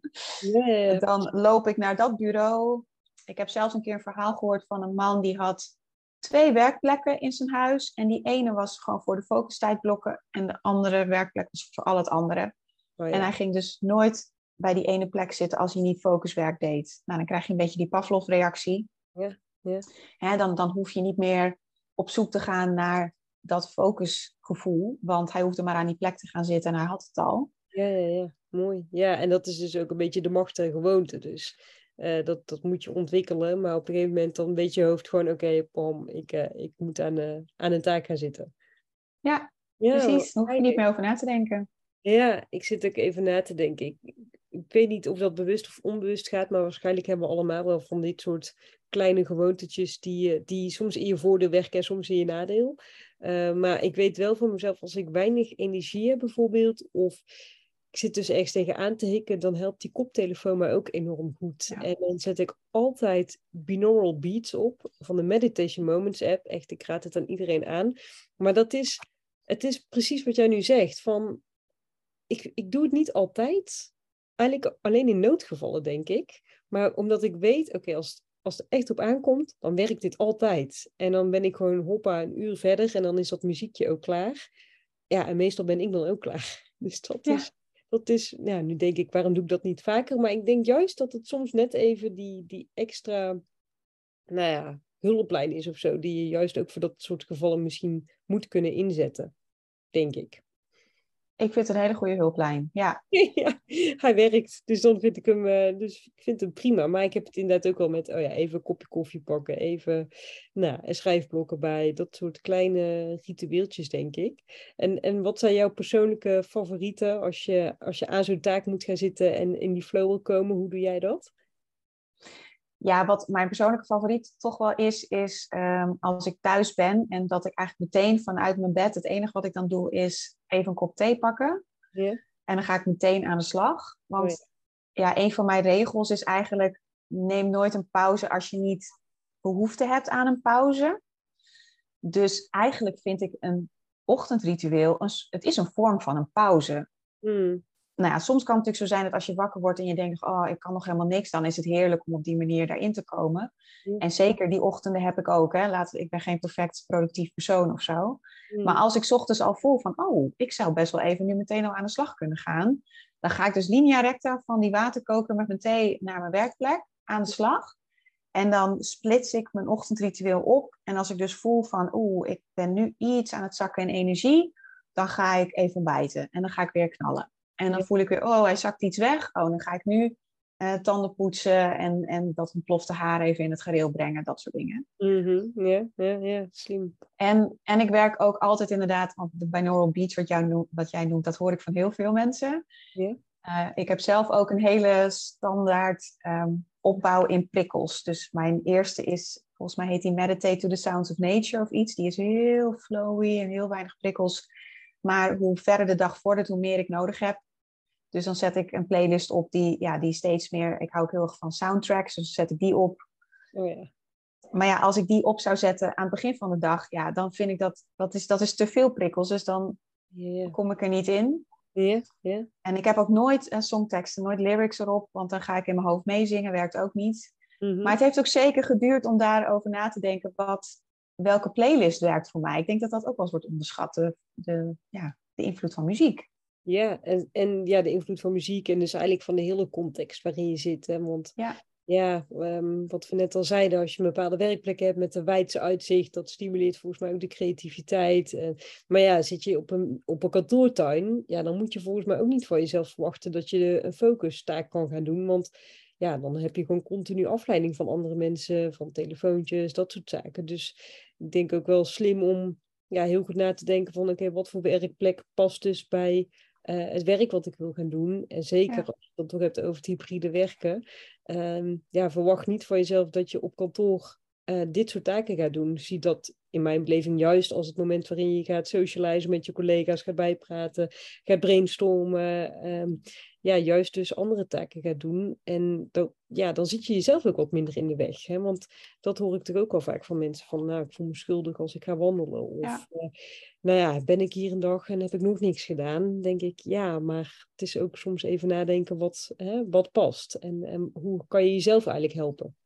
Yeah. Dan loop ik naar dat bureau. Ik heb zelfs een keer een verhaal gehoord van een man die had twee werkplekken in zijn huis. En die ene was gewoon voor de focustijdblokken. En de andere werkplek was voor al het andere. Oh, ja. En hij ging dus nooit bij die ene plek zitten als hij niet focuswerk deed. Nou, dan krijg je een beetje die Pavlov-reactie. Ja, ja. Hè, dan, dan hoef je niet meer op zoek te gaan naar dat focusgevoel. Want hij hoefde maar aan die plek te gaan zitten en hij had het al. Ja, ja, ja. Mooi. Ja, en dat is dus ook een beetje de macht en gewoonte. Dus uh, dat, dat moet je ontwikkelen. Maar op een gegeven moment dan weet je hoofd gewoon... Oké, okay, pam, ik, uh, ik moet aan, uh, aan een taak gaan zitten. Ja, ja precies. Daar hoef je niet meer over na te denken. Ja, ik zit ook even na te denken. Ik, ik weet niet of dat bewust of onbewust gaat... maar waarschijnlijk hebben we allemaal wel van dit soort kleine gewoontetjes... die, die soms in je voordeel werken en soms in je nadeel. Uh, maar ik weet wel van mezelf... als ik weinig energie heb bijvoorbeeld... of ik zit dus ergens tegenaan te hikken... dan helpt die koptelefoon mij ook enorm goed. Ja. En dan zet ik altijd binaural beats op... van de Meditation Moments app. Echt, ik raad het aan iedereen aan. Maar dat is... Het is precies wat jij nu zegt. Van, ik, ik doe het niet altijd. Eigenlijk alleen in noodgevallen, denk ik. Maar omdat ik weet, oké, okay, als, als het echt op aankomt, dan werkt dit altijd. En dan ben ik gewoon hoppa een uur verder en dan is dat muziekje ook klaar. Ja, en meestal ben ik dan ook klaar. Dus dat ja. is, dat is, ja, nu denk ik, waarom doe ik dat niet vaker? Maar ik denk juist dat het soms net even die, die extra, nou ja, hulplijn is of zo, die je juist ook voor dat soort gevallen misschien moet kunnen inzetten, denk ik. Ik vind het een hele goede hulplijn, ja. Ja, hij werkt, dus dan vind ik hem, uh, dus ik vind hem prima. Maar ik heb het inderdaad ook al met, oh ja, even een kopje koffie pakken, even, nou, en schrijfblokken bij, dat soort kleine ritueeltjes, denk ik. En, en wat zijn jouw persoonlijke favorieten als je, als je aan zo'n taak moet gaan zitten en in die flow wil komen, hoe doe jij dat? Ja, wat mijn persoonlijke favoriet toch wel is, is um, als ik thuis ben en dat ik eigenlijk meteen vanuit mijn bed, het enige wat ik dan doe is even een kop thee pakken. Yeah. En dan ga ik meteen aan de slag. Want oh ja. ja, een van mijn regels is eigenlijk, neem nooit een pauze als je niet behoefte hebt aan een pauze. Dus eigenlijk vind ik een ochtendritueel, een, het is een vorm van een pauze. Mm. Nou ja, soms kan het natuurlijk zo zijn dat als je wakker wordt en je denkt, oh, ik kan nog helemaal niks, dan is het heerlijk om op die manier daarin te komen. Mm. En zeker die ochtenden heb ik ook. Hè. Laat, ik ben geen perfect productief persoon of zo. Mm. Maar als ik 's ochtends al voel van, oh, ik zou best wel even nu meteen al aan de slag kunnen gaan. Dan ga ik dus linea recta van die waterkoker met mijn thee naar mijn werkplek aan de slag. En dan splits ik mijn ochtendritueel op. En als ik dus voel van, oeh, ik ben nu iets aan het zakken in energie, dan ga ik even ontbijten. En dan ga ik weer knallen. En dan voel ik weer, oh, hij zakt iets weg. Oh, dan ga ik nu uh, tanden poetsen en, en dat ontplofte haar even in het gareel brengen. Dat soort dingen. Mm-hmm. Ja, ja, ja, slim. En, en ik werk ook altijd inderdaad, want de binaural beats wat, jou noemt, wat jij noemt, dat hoor ik van heel veel mensen. Yeah. Uh, ik heb zelf ook een hele standaard um, opbouw in prikkels. Dus mijn eerste is, volgens mij heet die Meditate to the Sounds of Nature of iets. Die is heel flowy en heel weinig prikkels. Maar hoe verder de dag vordert, hoe meer ik nodig heb. Dus dan zet ik een playlist op die, ja, die steeds meer... Ik hou ook heel erg van soundtracks, dus dan zet ik die op. Oh ja. Maar ja, als ik die op zou zetten aan het begin van de dag... Ja, dan vind ik dat... Dat is, dat is te veel prikkels, dus dan yeah. kom ik er niet in. Yeah, yeah. En ik heb ook nooit uh, songteksten, nooit lyrics erop. Want dan ga ik in mijn hoofd meezingen, werkt ook niet. Mm-hmm. Maar het heeft ook zeker geduurd om daarover na te denken... Wat, welke playlist werkt voor mij. Ik denk dat dat ook wel eens wordt onderschat. De, de, ja, de invloed van muziek. Ja, en, en ja, de invloed van muziek en dus eigenlijk van de hele context waarin je zit. Hè? Want ja, ja um, wat we net al zeiden, als je een bepaalde werkplek hebt met een wijdse uitzicht, dat stimuleert volgens mij ook de creativiteit. Uh, maar ja, zit je op een, op een kantoortuin, ja, dan moet je volgens mij ook niet van jezelf verwachten dat je een focustaak kan gaan doen. Want ja, dan heb je gewoon continu afleiding van andere mensen, van telefoontjes, dat soort zaken. Dus ik denk ook wel slim om ja, heel goed na te denken van oké, okay, wat voor werkplek past dus bij uh, het werk wat ik wil gaan doen. En zeker Ja. als je het toch hebt over het hybride werken. Um, ja, verwacht niet van jezelf dat je op kantoor uh, dit soort taken gaat doen. Zie dat in mijn beleving juist als het moment waarin je gaat socializen met je collega's, gaat bijpraten, gaat brainstormen. Um, ja, juist dus andere taken gaat doen. En dan, ja, dan zit je jezelf ook wat minder in de weg. Hè? Want dat hoor ik toch ook al vaak van mensen. Van, nou, ik voel me schuldig als ik ga wandelen. Of, Ja. uh, nou ja, ben ik hier een dag en heb ik nog niks gedaan? denk ik, ja, maar het is ook soms even nadenken wat, hè, wat past. En, en hoe kan je jezelf eigenlijk helpen?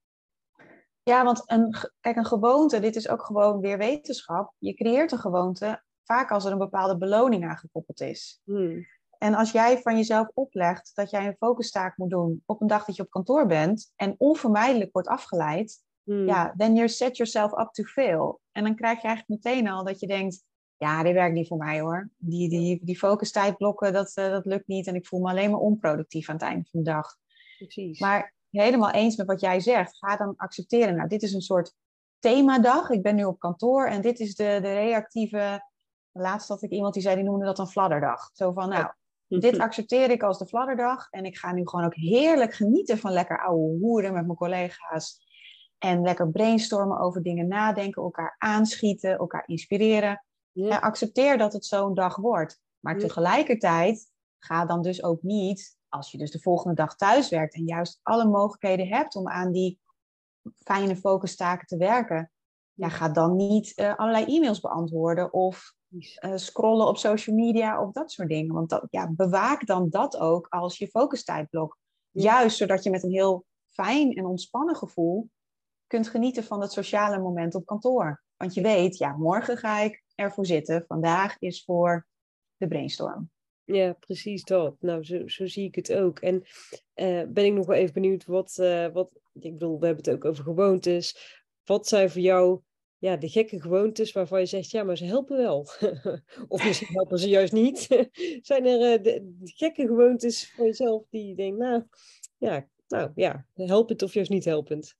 Ja, want een, kijk, een gewoonte, dit is ook gewoon weer wetenschap. Je creëert een gewoonte vaak als er een bepaalde beloning aan gekoppeld is. Hmm. En als jij van jezelf oplegt dat jij een focustaak moet doen op een dag dat je op kantoor bent en onvermijdelijk wordt afgeleid, Hmm. ja, then you set yourself up to fail. En dan krijg je eigenlijk meteen al dat je denkt, ja, dit werkt niet voor mij hoor. Die, die, die focustijdblokken, dat, uh, dat lukt niet en ik voel me alleen maar onproductief aan het einde van de dag. Precies. Maar helemaal eens met wat jij zegt, ga dan accepteren. Nou, dit is een soort themadag. Ik ben nu op kantoor en dit is de, de reactieve. Laatst had ik iemand die zei, die noemde dat een fladderdag. Zo van, nou, dit accepteer ik als de fladderdag. En ik ga nu gewoon ook heerlijk genieten van lekker ouwe hoeren met mijn collega's. En lekker brainstormen over dingen nadenken, elkaar aanschieten, elkaar inspireren. Ja. En accepteer dat het zo'n dag wordt. Maar Ja. tegelijkertijd ga dan dus ook niet, als je dus de volgende dag thuis werkt en juist alle mogelijkheden hebt om aan die fijne focustaken te werken, ja, ga dan niet uh, allerlei e-mails beantwoorden of uh, scrollen op social media of dat soort dingen. Want dat, ja, bewaak dan dat ook als je focustijdblok. Ja. Juist zodat je met een heel fijn en ontspannen gevoel kunt genieten van het sociale moment op kantoor. Want je weet, ja, morgen ga ik ervoor zitten. Vandaag is voor de brainstorm. Ja, precies dat. Nou, zo, zo zie ik het ook. En uh, ben ik nog wel even benieuwd wat, uh, wat... Ik bedoel, we hebben het ook over gewoontes. Wat zijn voor jou ja, de gekke gewoontes waarvan je zegt, ja, maar ze helpen wel. Of misschien helpen ze juist niet. Zijn er uh, de, de gekke gewoontes voor jezelf die je denkt, nou ja, nou, ja, helpend of juist niet helpend?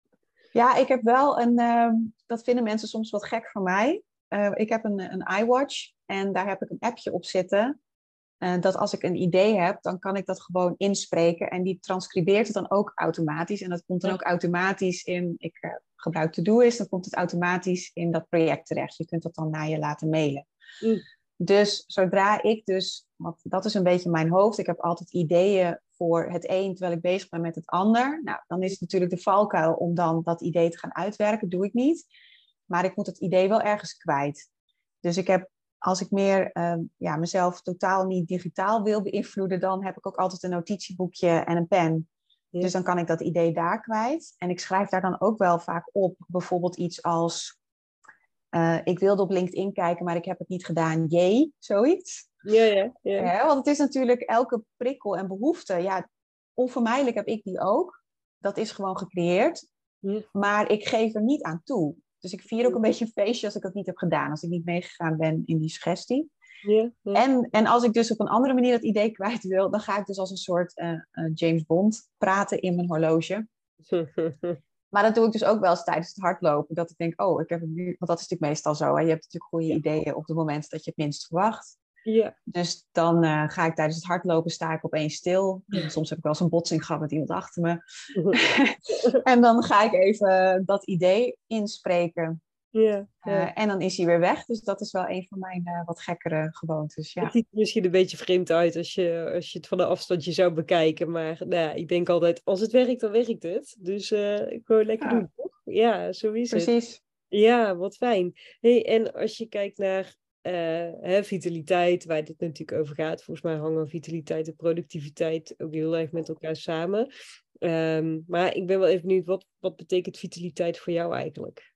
Ja, ik heb wel een... Uh, dat vinden mensen soms wat gek van mij. Uh, ik heb een, een iWatch en daar heb ik een appje op zitten. Uh, dat als ik een idee heb, dan kan ik dat gewoon inspreken. En die transcribeert het dan ook automatisch. En dat komt dan ook automatisch in... Ik uh, gebruik Todoist, dan komt het automatisch in dat project terecht. Je kunt dat dan naar je laten mailen. Mm. Dus zodra ik dus... Want dat is een beetje mijn hoofd. Ik heb altijd ideeën voor het een, terwijl ik bezig ben met het ander. Nou, dan is het natuurlijk de valkuil om dan dat idee te gaan uitwerken. Doe ik niet. Maar ik moet het idee wel ergens kwijt. Dus ik heb... Als ik meer uh, ja, mezelf totaal niet digitaal wil beïnvloeden, dan heb ik ook altijd een notitieboekje en een pen. Ja. Dus dan kan ik dat idee daar kwijt. En ik schrijf daar dan ook wel vaak op. Bijvoorbeeld iets als, uh, ik wilde op LinkedIn kijken, maar ik heb het niet gedaan. Jee, zoiets. Ja, ja, ja. Ja, want het is natuurlijk elke prikkel en behoefte. Ja, onvermijdelijk heb ik die ook. Dat is gewoon gecreëerd. Ja. Maar ik geef er niet aan toe. Dus ik vier ook een beetje een feestje als ik dat niet heb gedaan. Als ik niet meegegaan ben in die suggestie. Ja, ja. En, en als ik dus op een andere manier dat idee kwijt wil, dan ga ik dus als een soort uh, uh, James Bond praten in mijn horloge. Maar dat doe ik dus ook wel eens tijdens het hardlopen. Dat ik denk, oh, ik heb het nu... Want dat is natuurlijk meestal zo. Hè? Je hebt natuurlijk goede ja. ideeën op het moment dat je het minst verwacht. Ja. Dus dan uh, ga ik tijdens het hardlopen, sta ik opeens stil. En soms heb ik wel eens een botsing gehad met iemand achter me. En dan ga ik even dat idee inspreken. Ja, ja. Uh, en dan is hij weer weg. Dus dat is wel een van mijn uh, wat gekkere gewoontes. Ja. Het ziet er misschien een beetje vreemd uit als je, als je het van een afstandje zou bekijken. Maar nou ja, ik denk altijd, als het werkt, dan werkt het. Dus uh, gewoon lekker ja. doen, toch? Ja, zo is Precies. het. Precies. Ja, wat fijn. Hey, en als je kijkt naar uh, hè, vitaliteit, waar dit natuurlijk over gaat. Volgens mij hangen vitaliteit en productiviteit ook heel erg met elkaar samen. Um, maar ik ben wel even benieuwd, wat, wat betekent vitaliteit voor jou eigenlijk?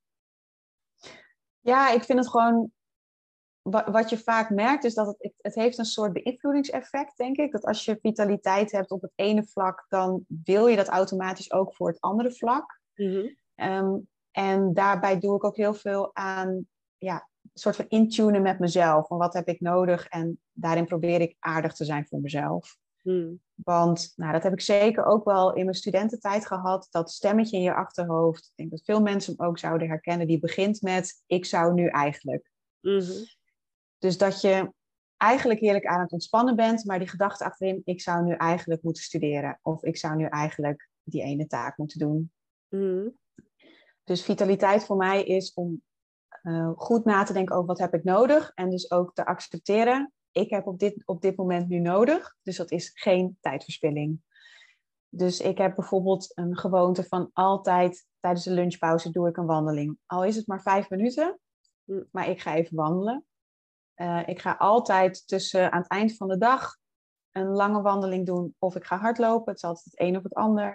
Ja, ik vind het gewoon... Wat je vaak merkt is dat het, het heeft een soort beïnvloedingseffect, denk ik. Dat als je vitaliteit hebt op het ene vlak, dan wil je dat automatisch ook voor het andere vlak. Mm-hmm. Um, en daarbij doe ik ook heel veel aan, ja, een soort van intunen met mezelf. Van wat heb ik nodig? En daarin probeer ik aardig te zijn voor mezelf. Mm. Want nou, dat heb ik zeker ook wel in mijn studententijd gehad. Dat stemmetje in je achterhoofd. Ik denk dat veel mensen hem ook zouden herkennen. Die begint met, ik zou nu eigenlijk. Mm-hmm. Dus dat je eigenlijk heerlijk aan het ontspannen bent, maar die gedachte achterin, ik zou nu eigenlijk moeten studeren. Of ik zou nu eigenlijk die ene taak moeten doen. Mm. Dus vitaliteit voor mij is om uh, goed na te denken over wat heb ik nodig. En dus ook te accepteren, ik heb op dit, op dit moment nu nodig. Dus dat is geen tijdverspilling. Dus ik heb bijvoorbeeld een gewoonte van altijd tijdens de lunchpauze doe ik een wandeling. Al is het maar vijf minuten, maar ik ga even wandelen. Uh, ik ga altijd tussen aan het eind van de dag een lange wandeling doen. Of ik ga hardlopen, het is altijd het een of het ander.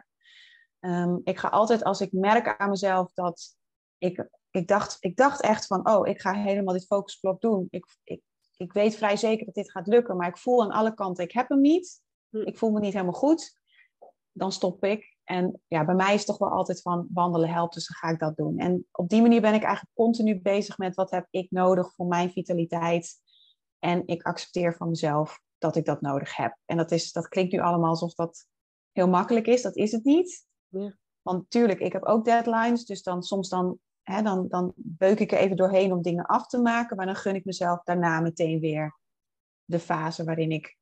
Um, ik ga altijd, als ik merk aan mezelf dat ik, ik, dacht, ik dacht echt van, oh, ik ga helemaal dit focusblok doen. Ik, ik, ik weet vrij zeker dat dit gaat lukken, maar ik voel aan alle kanten, ik heb hem niet. Ik voel me niet helemaal goed. Dan stop ik. En ja, bij mij is het toch wel altijd van wandelen helpt, dus dan ga ik dat doen. En op die manier ben ik eigenlijk continu bezig met wat heb ik nodig voor mijn vitaliteit. En ik accepteer van mezelf dat ik dat nodig heb. En dat, is, dat klinkt nu allemaal alsof dat heel makkelijk is. Dat is het niet. Ja. Want natuurlijk, ik heb ook deadlines. Dus dan soms dan, hè, dan, dan beuk ik er even doorheen om dingen af te maken. Maar dan gun ik mezelf daarna meteen weer de fase waarin ik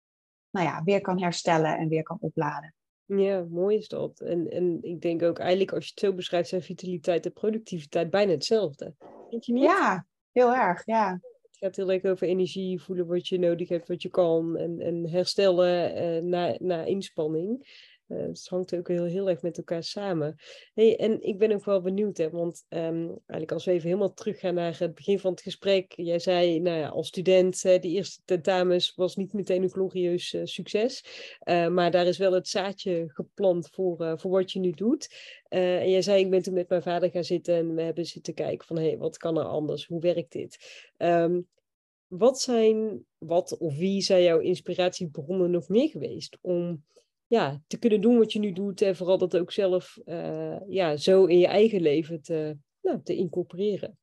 nou ja, weer kan herstellen en weer kan opladen. Ja, mooi is dat. En, en ik denk ook eigenlijk als je het zo beschrijft, zijn vitaliteit en productiviteit bijna hetzelfde. Vind je niet? Ja, heel erg, ja. Het gaat heel erg over energie, voelen wat je nodig hebt, wat je kan. En, en herstellen uh, na, na inspanning. Uh, het hangt ook heel, heel erg met elkaar samen. Hey, en ik ben ook wel benieuwd, hè, want um, eigenlijk als we even helemaal teruggaan naar het begin van het gesprek. Jij zei, nou ja, als student, uh, die eerste tentamens was niet meteen een glorieus uh, succes. Uh, maar daar is wel het zaadje geplant voor, uh, voor wat je nu doet. Uh, en jij zei, ik ben toen met mijn vader gaan zitten en we hebben zitten kijken van, hé, hey, wat kan er anders? Hoe werkt dit? Um, wat zijn, wat of wie zijn jouw inspiratiebronnen nog meer geweest om ja, te kunnen doen wat je nu doet en vooral dat ook zelf uh, ja, zo in je eigen leven te, nou, te incorporeren?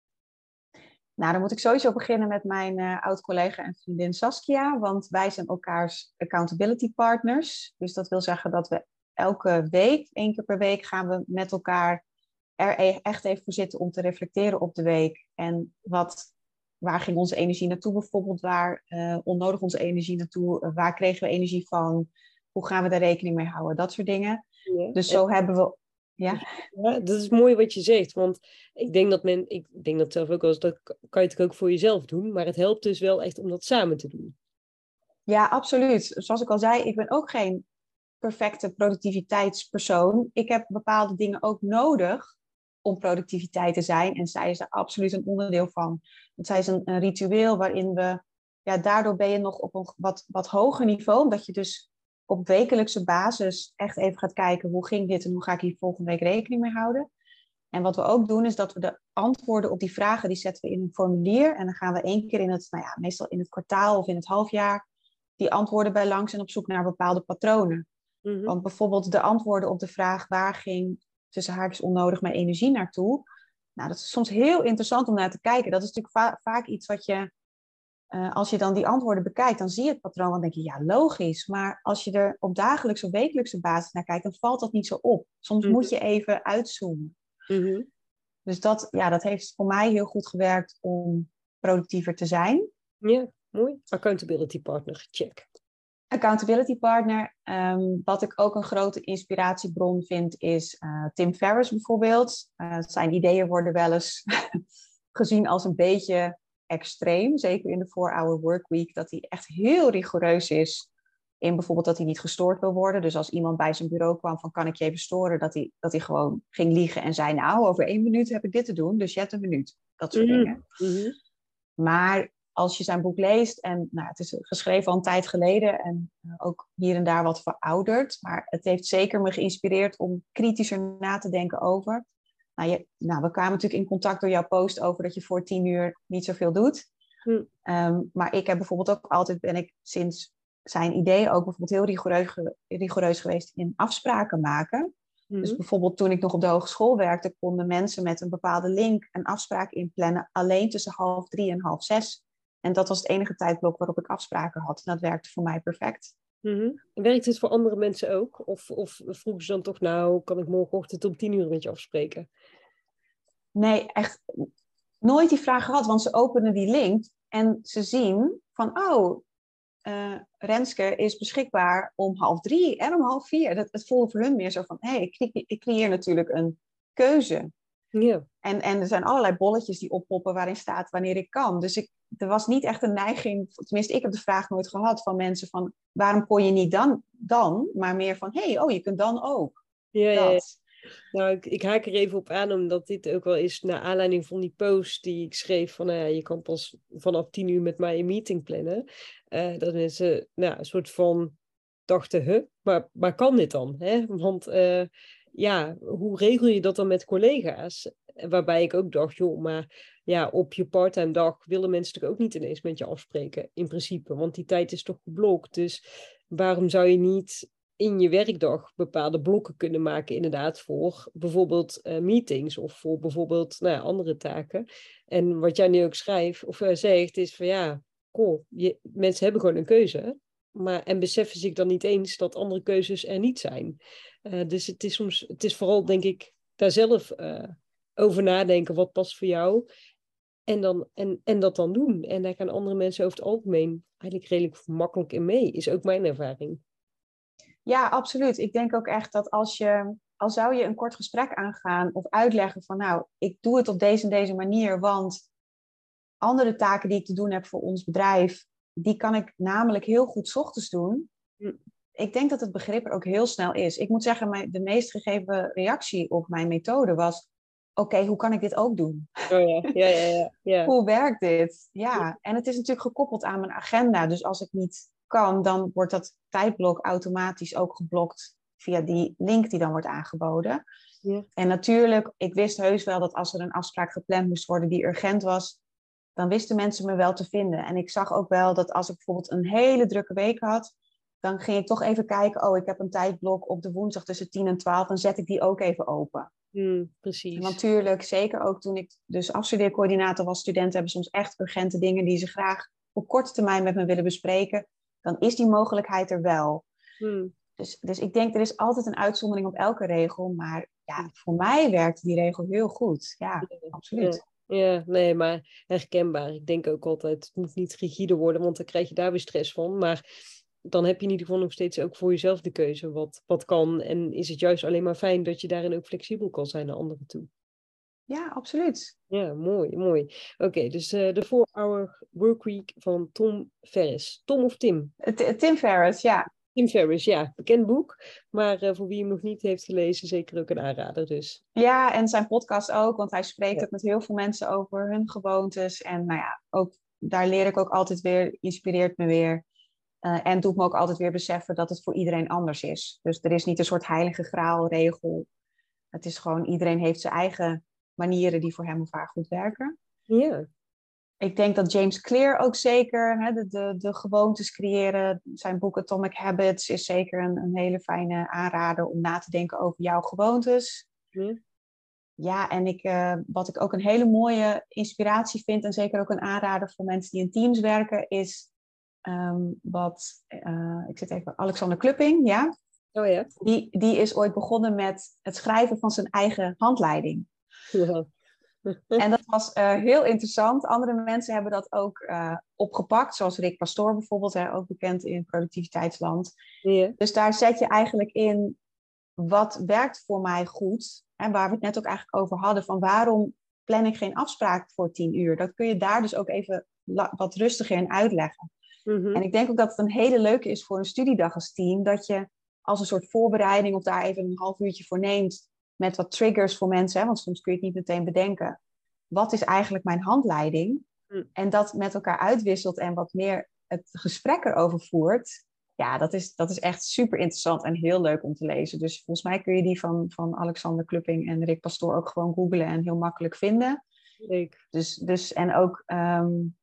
Nou, dan moet ik sowieso beginnen met mijn uh, oud-collega en vriendin Saskia, want wij zijn elkaars accountability partners. Dus dat wil zeggen dat we elke week, één keer per week, gaan we met elkaar er echt even voor zitten om te reflecteren op de week. En wat, waar ging onze energie naartoe bijvoorbeeld? Waar uh, onnodig onze energie naartoe? Uh, waar kregen we energie van? Hoe gaan we daar rekening mee houden? Dat soort dingen. Ja. Dus zo en... hebben we... Ja? Ja, dat is mooi wat je zegt. Want ik denk dat men... Ik denk dat zelf ook wel eens... Dat kan je het ook voor jezelf doen. Maar het helpt dus wel echt om dat samen te doen. Ja, absoluut. Zoals ik al zei, ik ben ook geen perfecte productiviteitspersoon. Ik heb bepaalde dingen ook nodig om productiviteit te zijn. En zij is er absoluut een onderdeel van. Want zij is een, een ritueel waarin we... Ja, daardoor ben je nog op een wat, wat hoger niveau. Omdat je dus op wekelijkse basis echt even gaat kijken... hoe ging dit en hoe ga ik hier volgende week rekening mee houden. En wat we ook doen is dat we de antwoorden op die vragen... die zetten we in een formulier. En dan gaan we één keer in het... Nou ja, meestal in het kwartaal of in het halfjaar... die antwoorden bij langs en op zoek naar bepaalde patronen. Mm-hmm. Want bijvoorbeeld de antwoorden op de vraag... waar ging tussen haakjes onnodig mijn energie naartoe? Nou, dat is soms heel interessant om naar te kijken. Dat is natuurlijk va- vaak iets wat je... Uh, als je dan die antwoorden bekijkt, dan zie je het patroon. Dan denk je, ja, logisch. Maar als je er op dagelijkse of wekelijkse basis naar kijkt... dan valt dat niet zo op. Soms mm-hmm. moet je even uitzoomen. Mm-hmm. Dus dat, ja, dat heeft voor mij heel goed gewerkt om productiever te zijn. Ja, mooi. Accountability partner, check. Accountability partner. Um, wat ik ook een grote inspiratiebron vind, is uh, Tim Ferriss bijvoorbeeld. Uh, zijn ideeën worden wel eens gezien als een beetje extreem. Zeker in de four-hour workweek. Dat hij echt heel rigoureus is in bijvoorbeeld dat hij niet gestoord wil worden. Dus als iemand bij zijn bureau kwam van kan ik je even storen, dat hij, dat hij gewoon ging liegen en zei nou over één minuut heb ik dit te doen, dus je hebt een minuut. Dat soort mm-hmm. dingen. Mm-hmm. Maar als je zijn boek leest, en nou, het is geschreven al een tijd geleden en ook hier en daar wat verouderd, maar het heeft zeker me geïnspireerd om kritischer na te denken over. Nou, je, nou, we kwamen natuurlijk in contact door jouw post over dat je voor tien uur niet zoveel doet. Mm. Um, maar ik heb bijvoorbeeld ook altijd, ben ik sinds zijn idee ook bijvoorbeeld heel rigoureus, rigoureus geweest in afspraken maken. Mm-hmm. Dus bijvoorbeeld toen ik nog op de hogeschool werkte, konden mensen met een bepaalde link een afspraak inplannen alleen tussen half drie en half zes. En dat was het enige tijdblok waarop ik afspraken had. En dat werkte voor mij perfect. Mm-hmm. Werkt het voor andere mensen ook? Of, of vroegen ze dan toch, nou, kan ik morgenochtend om tien uur met je afspreken? Nee, echt nooit die vraag gehad. Want ze openen die link en ze zien van, oh, uh, Renske is beschikbaar om half drie en om half vier. Dat, het voelde voor hun meer zo van, hé, hey, ik, ik creëer natuurlijk een keuze. Ja. En, en er zijn allerlei bolletjes die oppoppen waarin staat wanneer ik kan. Dus ik, er was niet echt een neiging, tenminste ik heb de vraag nooit gehad van mensen van, waarom kon je niet dan, dan? Maar meer van, hé, hey, oh, je kunt dan ook. Ja, ja, ja. Dat. Nou, ik, ik haak er even op aan, omdat dit ook wel is naar aanleiding van die post die ik schreef van, nou ja, je kan pas vanaf tien uur met mij een meeting plannen. Uh, dat mensen, nou, een soort van dachten, huh, maar, maar kan dit dan? Hè? Want uh, ja, hoe regel je dat dan met collega's? Waarbij ik ook dacht, joh, maar ja, op je parttime dag willen mensen natuurlijk ook niet ineens met je afspreken, in principe. Want die tijd is toch geblokt. Dus waarom zou je niet in je werkdag bepaalde blokken kunnen maken, inderdaad, voor bijvoorbeeld uh, meetings of voor bijvoorbeeld nou ja, andere taken. En wat jij nu ook schrijft of uh, zegt, is van ja, cool, je, mensen hebben gewoon een keuze. Maar, en beseffen zich dan niet eens dat andere keuzes er niet zijn. Uh, dus het is soms, het is vooral, denk ik, daar zelf uh, over nadenken, wat past voor jou. En, dan, en, en dat dan doen. En daar gaan andere mensen over het algemeen eigenlijk redelijk makkelijk in mee, is ook mijn ervaring. Ja, absoluut. Ik denk ook echt dat als je, al zou je een kort gesprek aangaan of uitleggen van nou, ik doe het op deze en deze manier, want andere taken die ik te doen heb voor ons bedrijf, die kan ik namelijk heel goed 's ochtends doen. Hm. Ik denk dat het begrip er ook heel snel is. Ik moet zeggen, mijn, de meest gegeven reactie op mijn methode was, oké, okay, hoe kan ik dit ook doen? Oh ja, ja, ja, ja, ja. Hoe werkt dit? Ja, en het is natuurlijk gekoppeld aan mijn agenda. Dus als ik niet kan, dan wordt dat tijdblok automatisch ook geblokt via die link die dan wordt aangeboden. Ja. En natuurlijk, ik wist heus wel dat als er een afspraak gepland moest worden die urgent was, dan wisten mensen me wel te vinden. En ik zag ook wel dat als ik bijvoorbeeld een hele drukke week had, dan ging ik toch even kijken, oh, ik heb een tijdblok op de woensdag tussen tien en twaalf, dan zet ik die ook even open. Mm, precies. Want natuurlijk, zeker ook toen ik dus afstudeercoördinator was, studenten hebben soms echt urgente dingen die ze graag op korte termijn met me willen bespreken. Dan is die mogelijkheid er wel. Hmm. Dus, dus ik denk, er is altijd een uitzondering op elke regel. Maar ja, voor mij werkt die regel heel goed. Ja, ja, absoluut. Ja, ja, nee, maar herkenbaar. Ik denk ook altijd, het moet niet rigide worden, want dan krijg je daar weer stress van. Maar dan heb je in ieder geval nog steeds ook voor jezelf de keuze wat, wat kan. En is het juist alleen maar fijn dat je daarin ook flexibel kan zijn naar anderen toe. Ja, absoluut. Ja, mooi, mooi. Oké, okay, dus uh, de four hour Workweek van Tom Ferriss. Tom of Tim? T- Tim Ferriss, ja. Tim Ferriss, ja. Bekend boek. Maar uh, voor wie hem nog niet heeft gelezen, zeker ook een aanrader dus. Ja, en zijn podcast ook, want hij spreekt ja. ook met heel veel mensen over hun gewoontes. En nou ja, ook, daar leer ik ook altijd weer, inspireert me weer. Uh, en doet me ook altijd weer beseffen dat het voor iedereen anders is. Dus er is niet een soort heilige graalregel. Het is gewoon, iedereen heeft zijn eigen manieren die voor hem of haar goed werken. Ja. Ik denk dat James Clear ook zeker, hè, de, de, de gewoontes creëren. Zijn boek Atomic Habits is zeker een, een hele fijne aanrader om na te denken over jouw gewoontes. Ja, ja en ik, uh, wat ik ook een hele mooie inspiratie vind en zeker ook een aanrader voor mensen die in teams werken, is um, wat, uh, ik zit even, Alexander Klupping, ja. Oh ja. Die, die is ooit begonnen met het schrijven van zijn eigen handleiding. Ja. En dat was uh, heel interessant. Andere mensen hebben dat ook uh, opgepakt, zoals Rick Pastoor bijvoorbeeld, hè, ook bekend in productiviteitsland. Ja. Dus daar zet je eigenlijk in, wat werkt voor mij goed? En waar we het net ook eigenlijk over hadden, van waarom plan ik geen afspraak voor tien uur? Dat kun je daar dus ook even la- wat rustiger in uitleggen. Mm-hmm. En ik denk ook dat het een hele leuke is voor een studiedag als team, dat je als een soort voorbereiding of daar even een half uurtje voor neemt, met wat triggers voor mensen, hè, want soms kun je het niet meteen bedenken. Wat is eigenlijk mijn handleiding? Mm. En dat met elkaar uitwisselt en wat meer het gesprek erover voert. Ja, dat is, dat is echt super interessant en heel leuk om te lezen. Dus volgens mij kun je die van, van Alexander Klupping en Rick Pastoor ook gewoon googlen en heel makkelijk vinden. Leuk. Dus, dus, en ook um,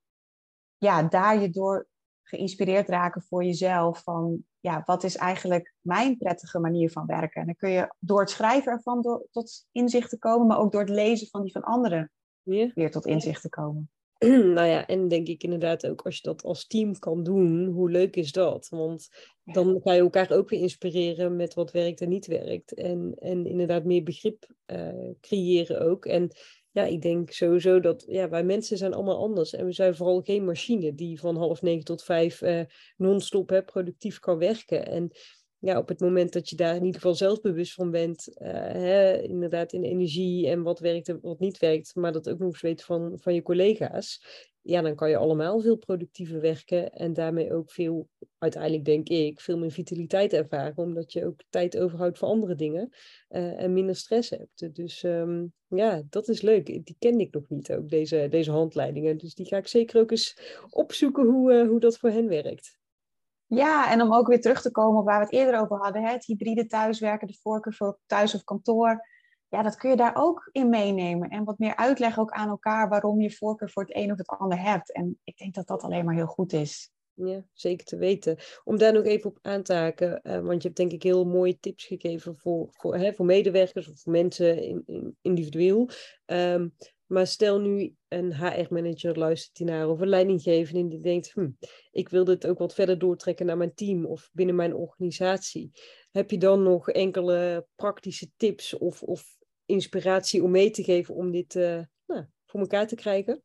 ja, daar je door geïnspireerd raken voor jezelf van, ja, wat is eigenlijk mijn prettige manier van werken? En dan kun je door het schrijven ervan door, tot inzichten komen, maar ook door het lezen van die van anderen yeah. weer tot inzichten komen. Nou ja, en denk ik inderdaad ook, als je dat als team kan doen, hoe leuk is dat? Want dan ga je elkaar ook weer inspireren met wat werkt en niet werkt. En, en inderdaad meer begrip uh, creëren ook. En Ja, ik denk sowieso dat ja, wij mensen zijn allemaal anders. En we zijn vooral geen machine die van half negen tot vijf uh, non-stop hè, productief kan werken. En ja, op het moment dat je daar in ieder geval zelfbewust van bent, uh, hè, inderdaad in energie en wat werkt en wat niet werkt, maar dat ook nog eens weet van, van je collega's, ja, dan kan je allemaal veel productiever werken en daarmee ook veel, uiteindelijk denk ik, veel meer vitaliteit ervaren, omdat je ook tijd overhoudt voor andere dingen uh, en minder stress hebt. Dus um, ja, dat is leuk. Die kende ik nog niet, ook deze, deze handleidingen. Dus die ga ik zeker ook eens opzoeken hoe, uh, hoe dat voor hen werkt. Ja, en om ook weer terug te komen op waar we het eerder over hadden, hè, het hybride thuiswerken, de voorkeur voor thuis of kantoor. Ja, dat kun je daar ook in meenemen. En wat meer uitleggen ook aan elkaar waarom je voorkeur voor het een of het ander hebt. En ik denk dat dat alleen maar heel goed is. Ja, zeker te weten. Om daar nog even op aan te haken, uh, want je hebt denk ik heel mooie tips gegeven voor, voor, hè, voor medewerkers of voor mensen in, in, individueel. Um, maar stel nu een H R-manager luistert die naar of een leidinggevende en die denkt, hm, ik wil dit ook wat verder doortrekken naar mijn team of binnen mijn organisatie. Heb je dan nog enkele praktische tips of, of inspiratie om mee te geven om dit uh, nou, voor elkaar te krijgen?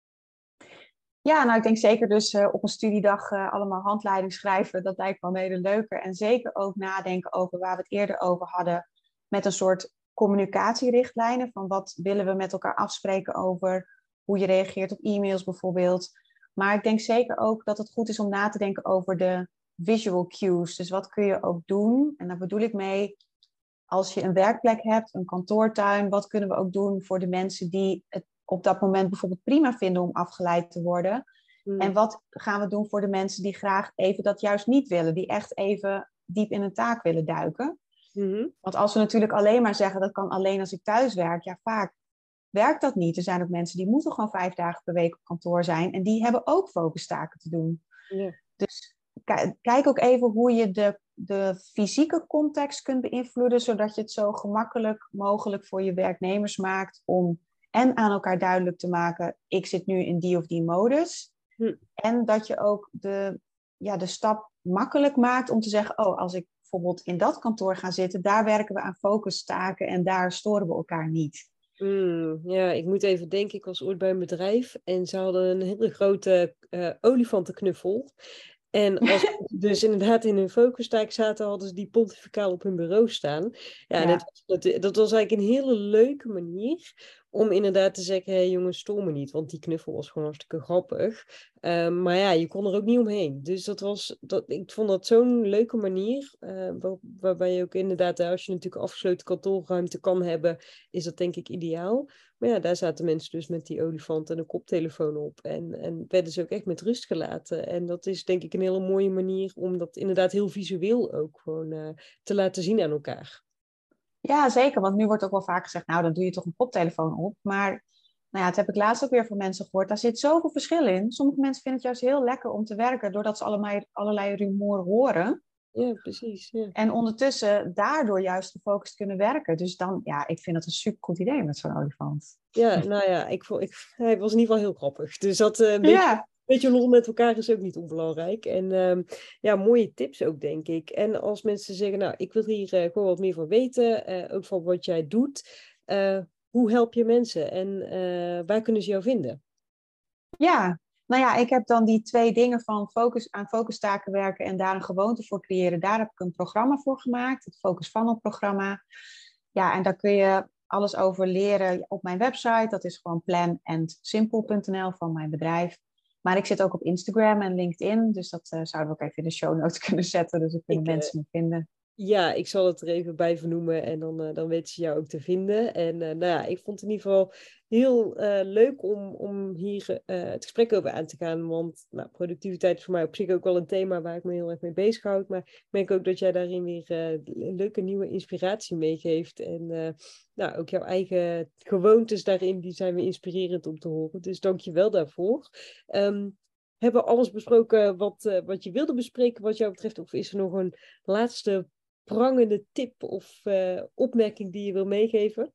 Ja, nou ik denk zeker dus uh, op een studiedag uh, allemaal handleiding schrijven. Dat lijkt me een hele leuke. En zeker ook nadenken over waar we het eerder over hadden. Met een soort communicatierichtlijnen. Van wat willen we met elkaar afspreken over hoe je reageert op e-mails bijvoorbeeld. Maar ik denk zeker ook dat het goed is om na te denken over de visual cues. Dus wat kun je ook doen? En daar bedoel ik mee, als je een werkplek hebt, een kantoortuin. Wat kunnen we ook doen voor de mensen die het op dat moment bijvoorbeeld prima vinden om afgeleid te worden. Mm. En wat gaan we doen voor de mensen die graag even dat juist niet willen. Die echt even diep in een taak willen duiken. Mm-hmm. Want als we natuurlijk alleen maar zeggen, dat kan alleen als ik thuis werk. Ja, vaak werkt dat niet. Er zijn ook mensen die moeten gewoon vijf dagen per week op kantoor zijn. En die hebben ook focustaken te doen. Yeah. Dus k- kijk ook even hoe je de, de fysieke context kunt beïnvloeden. Zodat je het zo gemakkelijk mogelijk voor je werknemers maakt om en aan elkaar duidelijk te maken, ik zit nu in die of die modus. Hm. En dat je ook de, ja, de stap makkelijk maakt om te zeggen, oh, als ik bijvoorbeeld in dat kantoor ga zitten, daar werken we aan focustaken en daar storen we elkaar niet. Mm, ja, ik moet even denken, ik was ooit bij een bedrijf en ze hadden een hele grote uh, olifantenknuffel. En als ze dus inderdaad in hun focustaak zaten, hadden ze die pontificaal op hun bureau staan. Ja, en ja. Het, dat, dat was eigenlijk een hele leuke manier om inderdaad te zeggen, hé hey, jongens, stoor me niet. Want die knuffel was gewoon hartstikke grappig. Um, maar ja, je kon er ook niet omheen. Dus dat was, dat, ik vond dat zo'n leuke manier. Uh, waar, waarbij je ook inderdaad, als je natuurlijk afgesloten kantoorruimte kan hebben, is dat denk ik ideaal. Maar ja, daar zaten mensen dus met die olifant en een koptelefoon op. En, en werden ze ook echt met rust gelaten. En dat is denk ik een hele mooie manier om dat inderdaad heel visueel ook gewoon uh, te laten zien aan elkaar. Ja, zeker. Want nu wordt ook wel vaak gezegd, nou dan doe je toch een koptelefoon op. Maar nou ja, dat heb ik laatst ook weer van mensen gehoord. Daar zit zoveel verschil in. Sommige mensen vinden het juist heel lekker om te werken, doordat ze allerlei, allerlei rumoer horen. Ja, precies. Ja. En ondertussen daardoor juist gefocust kunnen werken. Dus dan, ja, ik vind het een supergoed idee met zo'n olifant. Ja, nou ja, ik vond, ik, hij was in ieder geval heel grappig. Dus dat uh, een beetje, ja. een beetje lol met elkaar is ook niet onbelangrijk. En um, ja, mooie tips ook, denk ik. En als mensen zeggen, nou, ik wil hier uh, gewoon wat meer van weten. Uh, ook van wat jij doet. Uh, hoe help je mensen? En uh, waar kunnen ze jou vinden? Ja, nou ja, ik heb dan die twee dingen van focus, aan focustaken werken en daar een gewoonte voor creëren. Daar heb ik een programma voor gemaakt, het Focus Funnel programma. Ja, en daar kun je alles over leren op mijn website. Dat is gewoon plan and simple punt n l van mijn bedrijf. Maar ik zit ook op Instagram en LinkedIn. Dus dat uh, zouden we ook even in de show notes kunnen zetten. Dus dan kunnen ik, mensen me vinden. Ja, ik zal het er even bij vernoemen en dan, uh, dan weten ze jou ook te vinden. En uh, nou ja, ik vond het in ieder geval heel uh, leuk om, om hier uh, het gesprek over aan te gaan. Want nou, productiviteit is voor mij op zich ook wel een thema waar ik me heel erg mee bezighoud. Maar ik merk ook dat jij daarin weer uh, leuke nieuwe inspiratie meegeeft. En uh, nou, ook jouw eigen gewoontes daarin, die zijn weer inspirerend om te horen. Dus dank je wel daarvoor. Um, hebben we alles besproken wat, uh, wat je wilde bespreken wat jou betreft? Of is er nog een laatste prangende tip of uh, opmerking die je wil meegeven?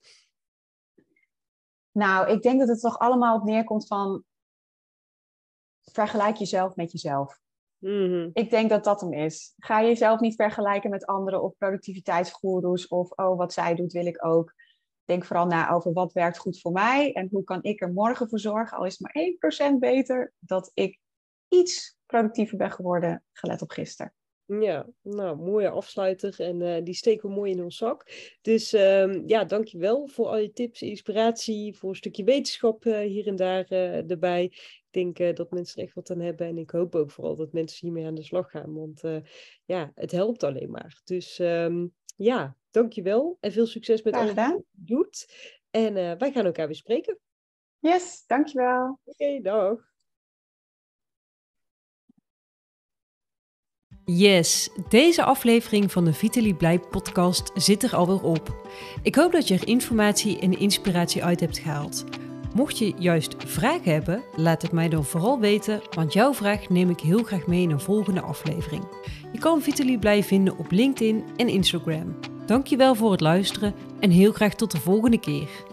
Nou, ik denk dat het toch allemaal op neerkomt van vergelijk jezelf met jezelf. Mm-hmm. Ik denk dat dat hem is. Ga jezelf niet vergelijken met anderen of productiviteitsgoeroes of oh, wat zij doet wil ik ook. denk vooral na over wat werkt goed voor mij en hoe kan ik er morgen voor zorgen, al is het maar één procent beter, dat ik iets productiever ben geworden, gelet op gisteren. Ja, nou, mooie afsluiter en uh, die steken we mooi in ons zak. Dus um, ja, dankjewel voor al je tips, inspiratie, voor een stukje wetenschap uh, hier en daar uh, erbij. Ik denk uh, dat mensen er echt wat aan hebben en ik hoop ook vooral dat mensen hiermee aan de slag gaan, want uh, ja, het helpt alleen maar. Dus um, ja, dankjewel en veel succes met alles wat je doet. En uh, wij gaan elkaar weer spreken. Yes, dankjewel. Oké, okay, dag. Yes, deze aflevering van de Vitaly Blij podcast zit er alweer op. Ik hoop dat je er informatie en inspiratie uit hebt gehaald. Mocht je juist vragen hebben, laat het mij dan vooral weten, want jouw vraag neem ik heel graag mee in een volgende aflevering. Je kan Vitaly Blij vinden op LinkedIn en Instagram. Dankjewel voor het luisteren en heel graag tot de volgende keer.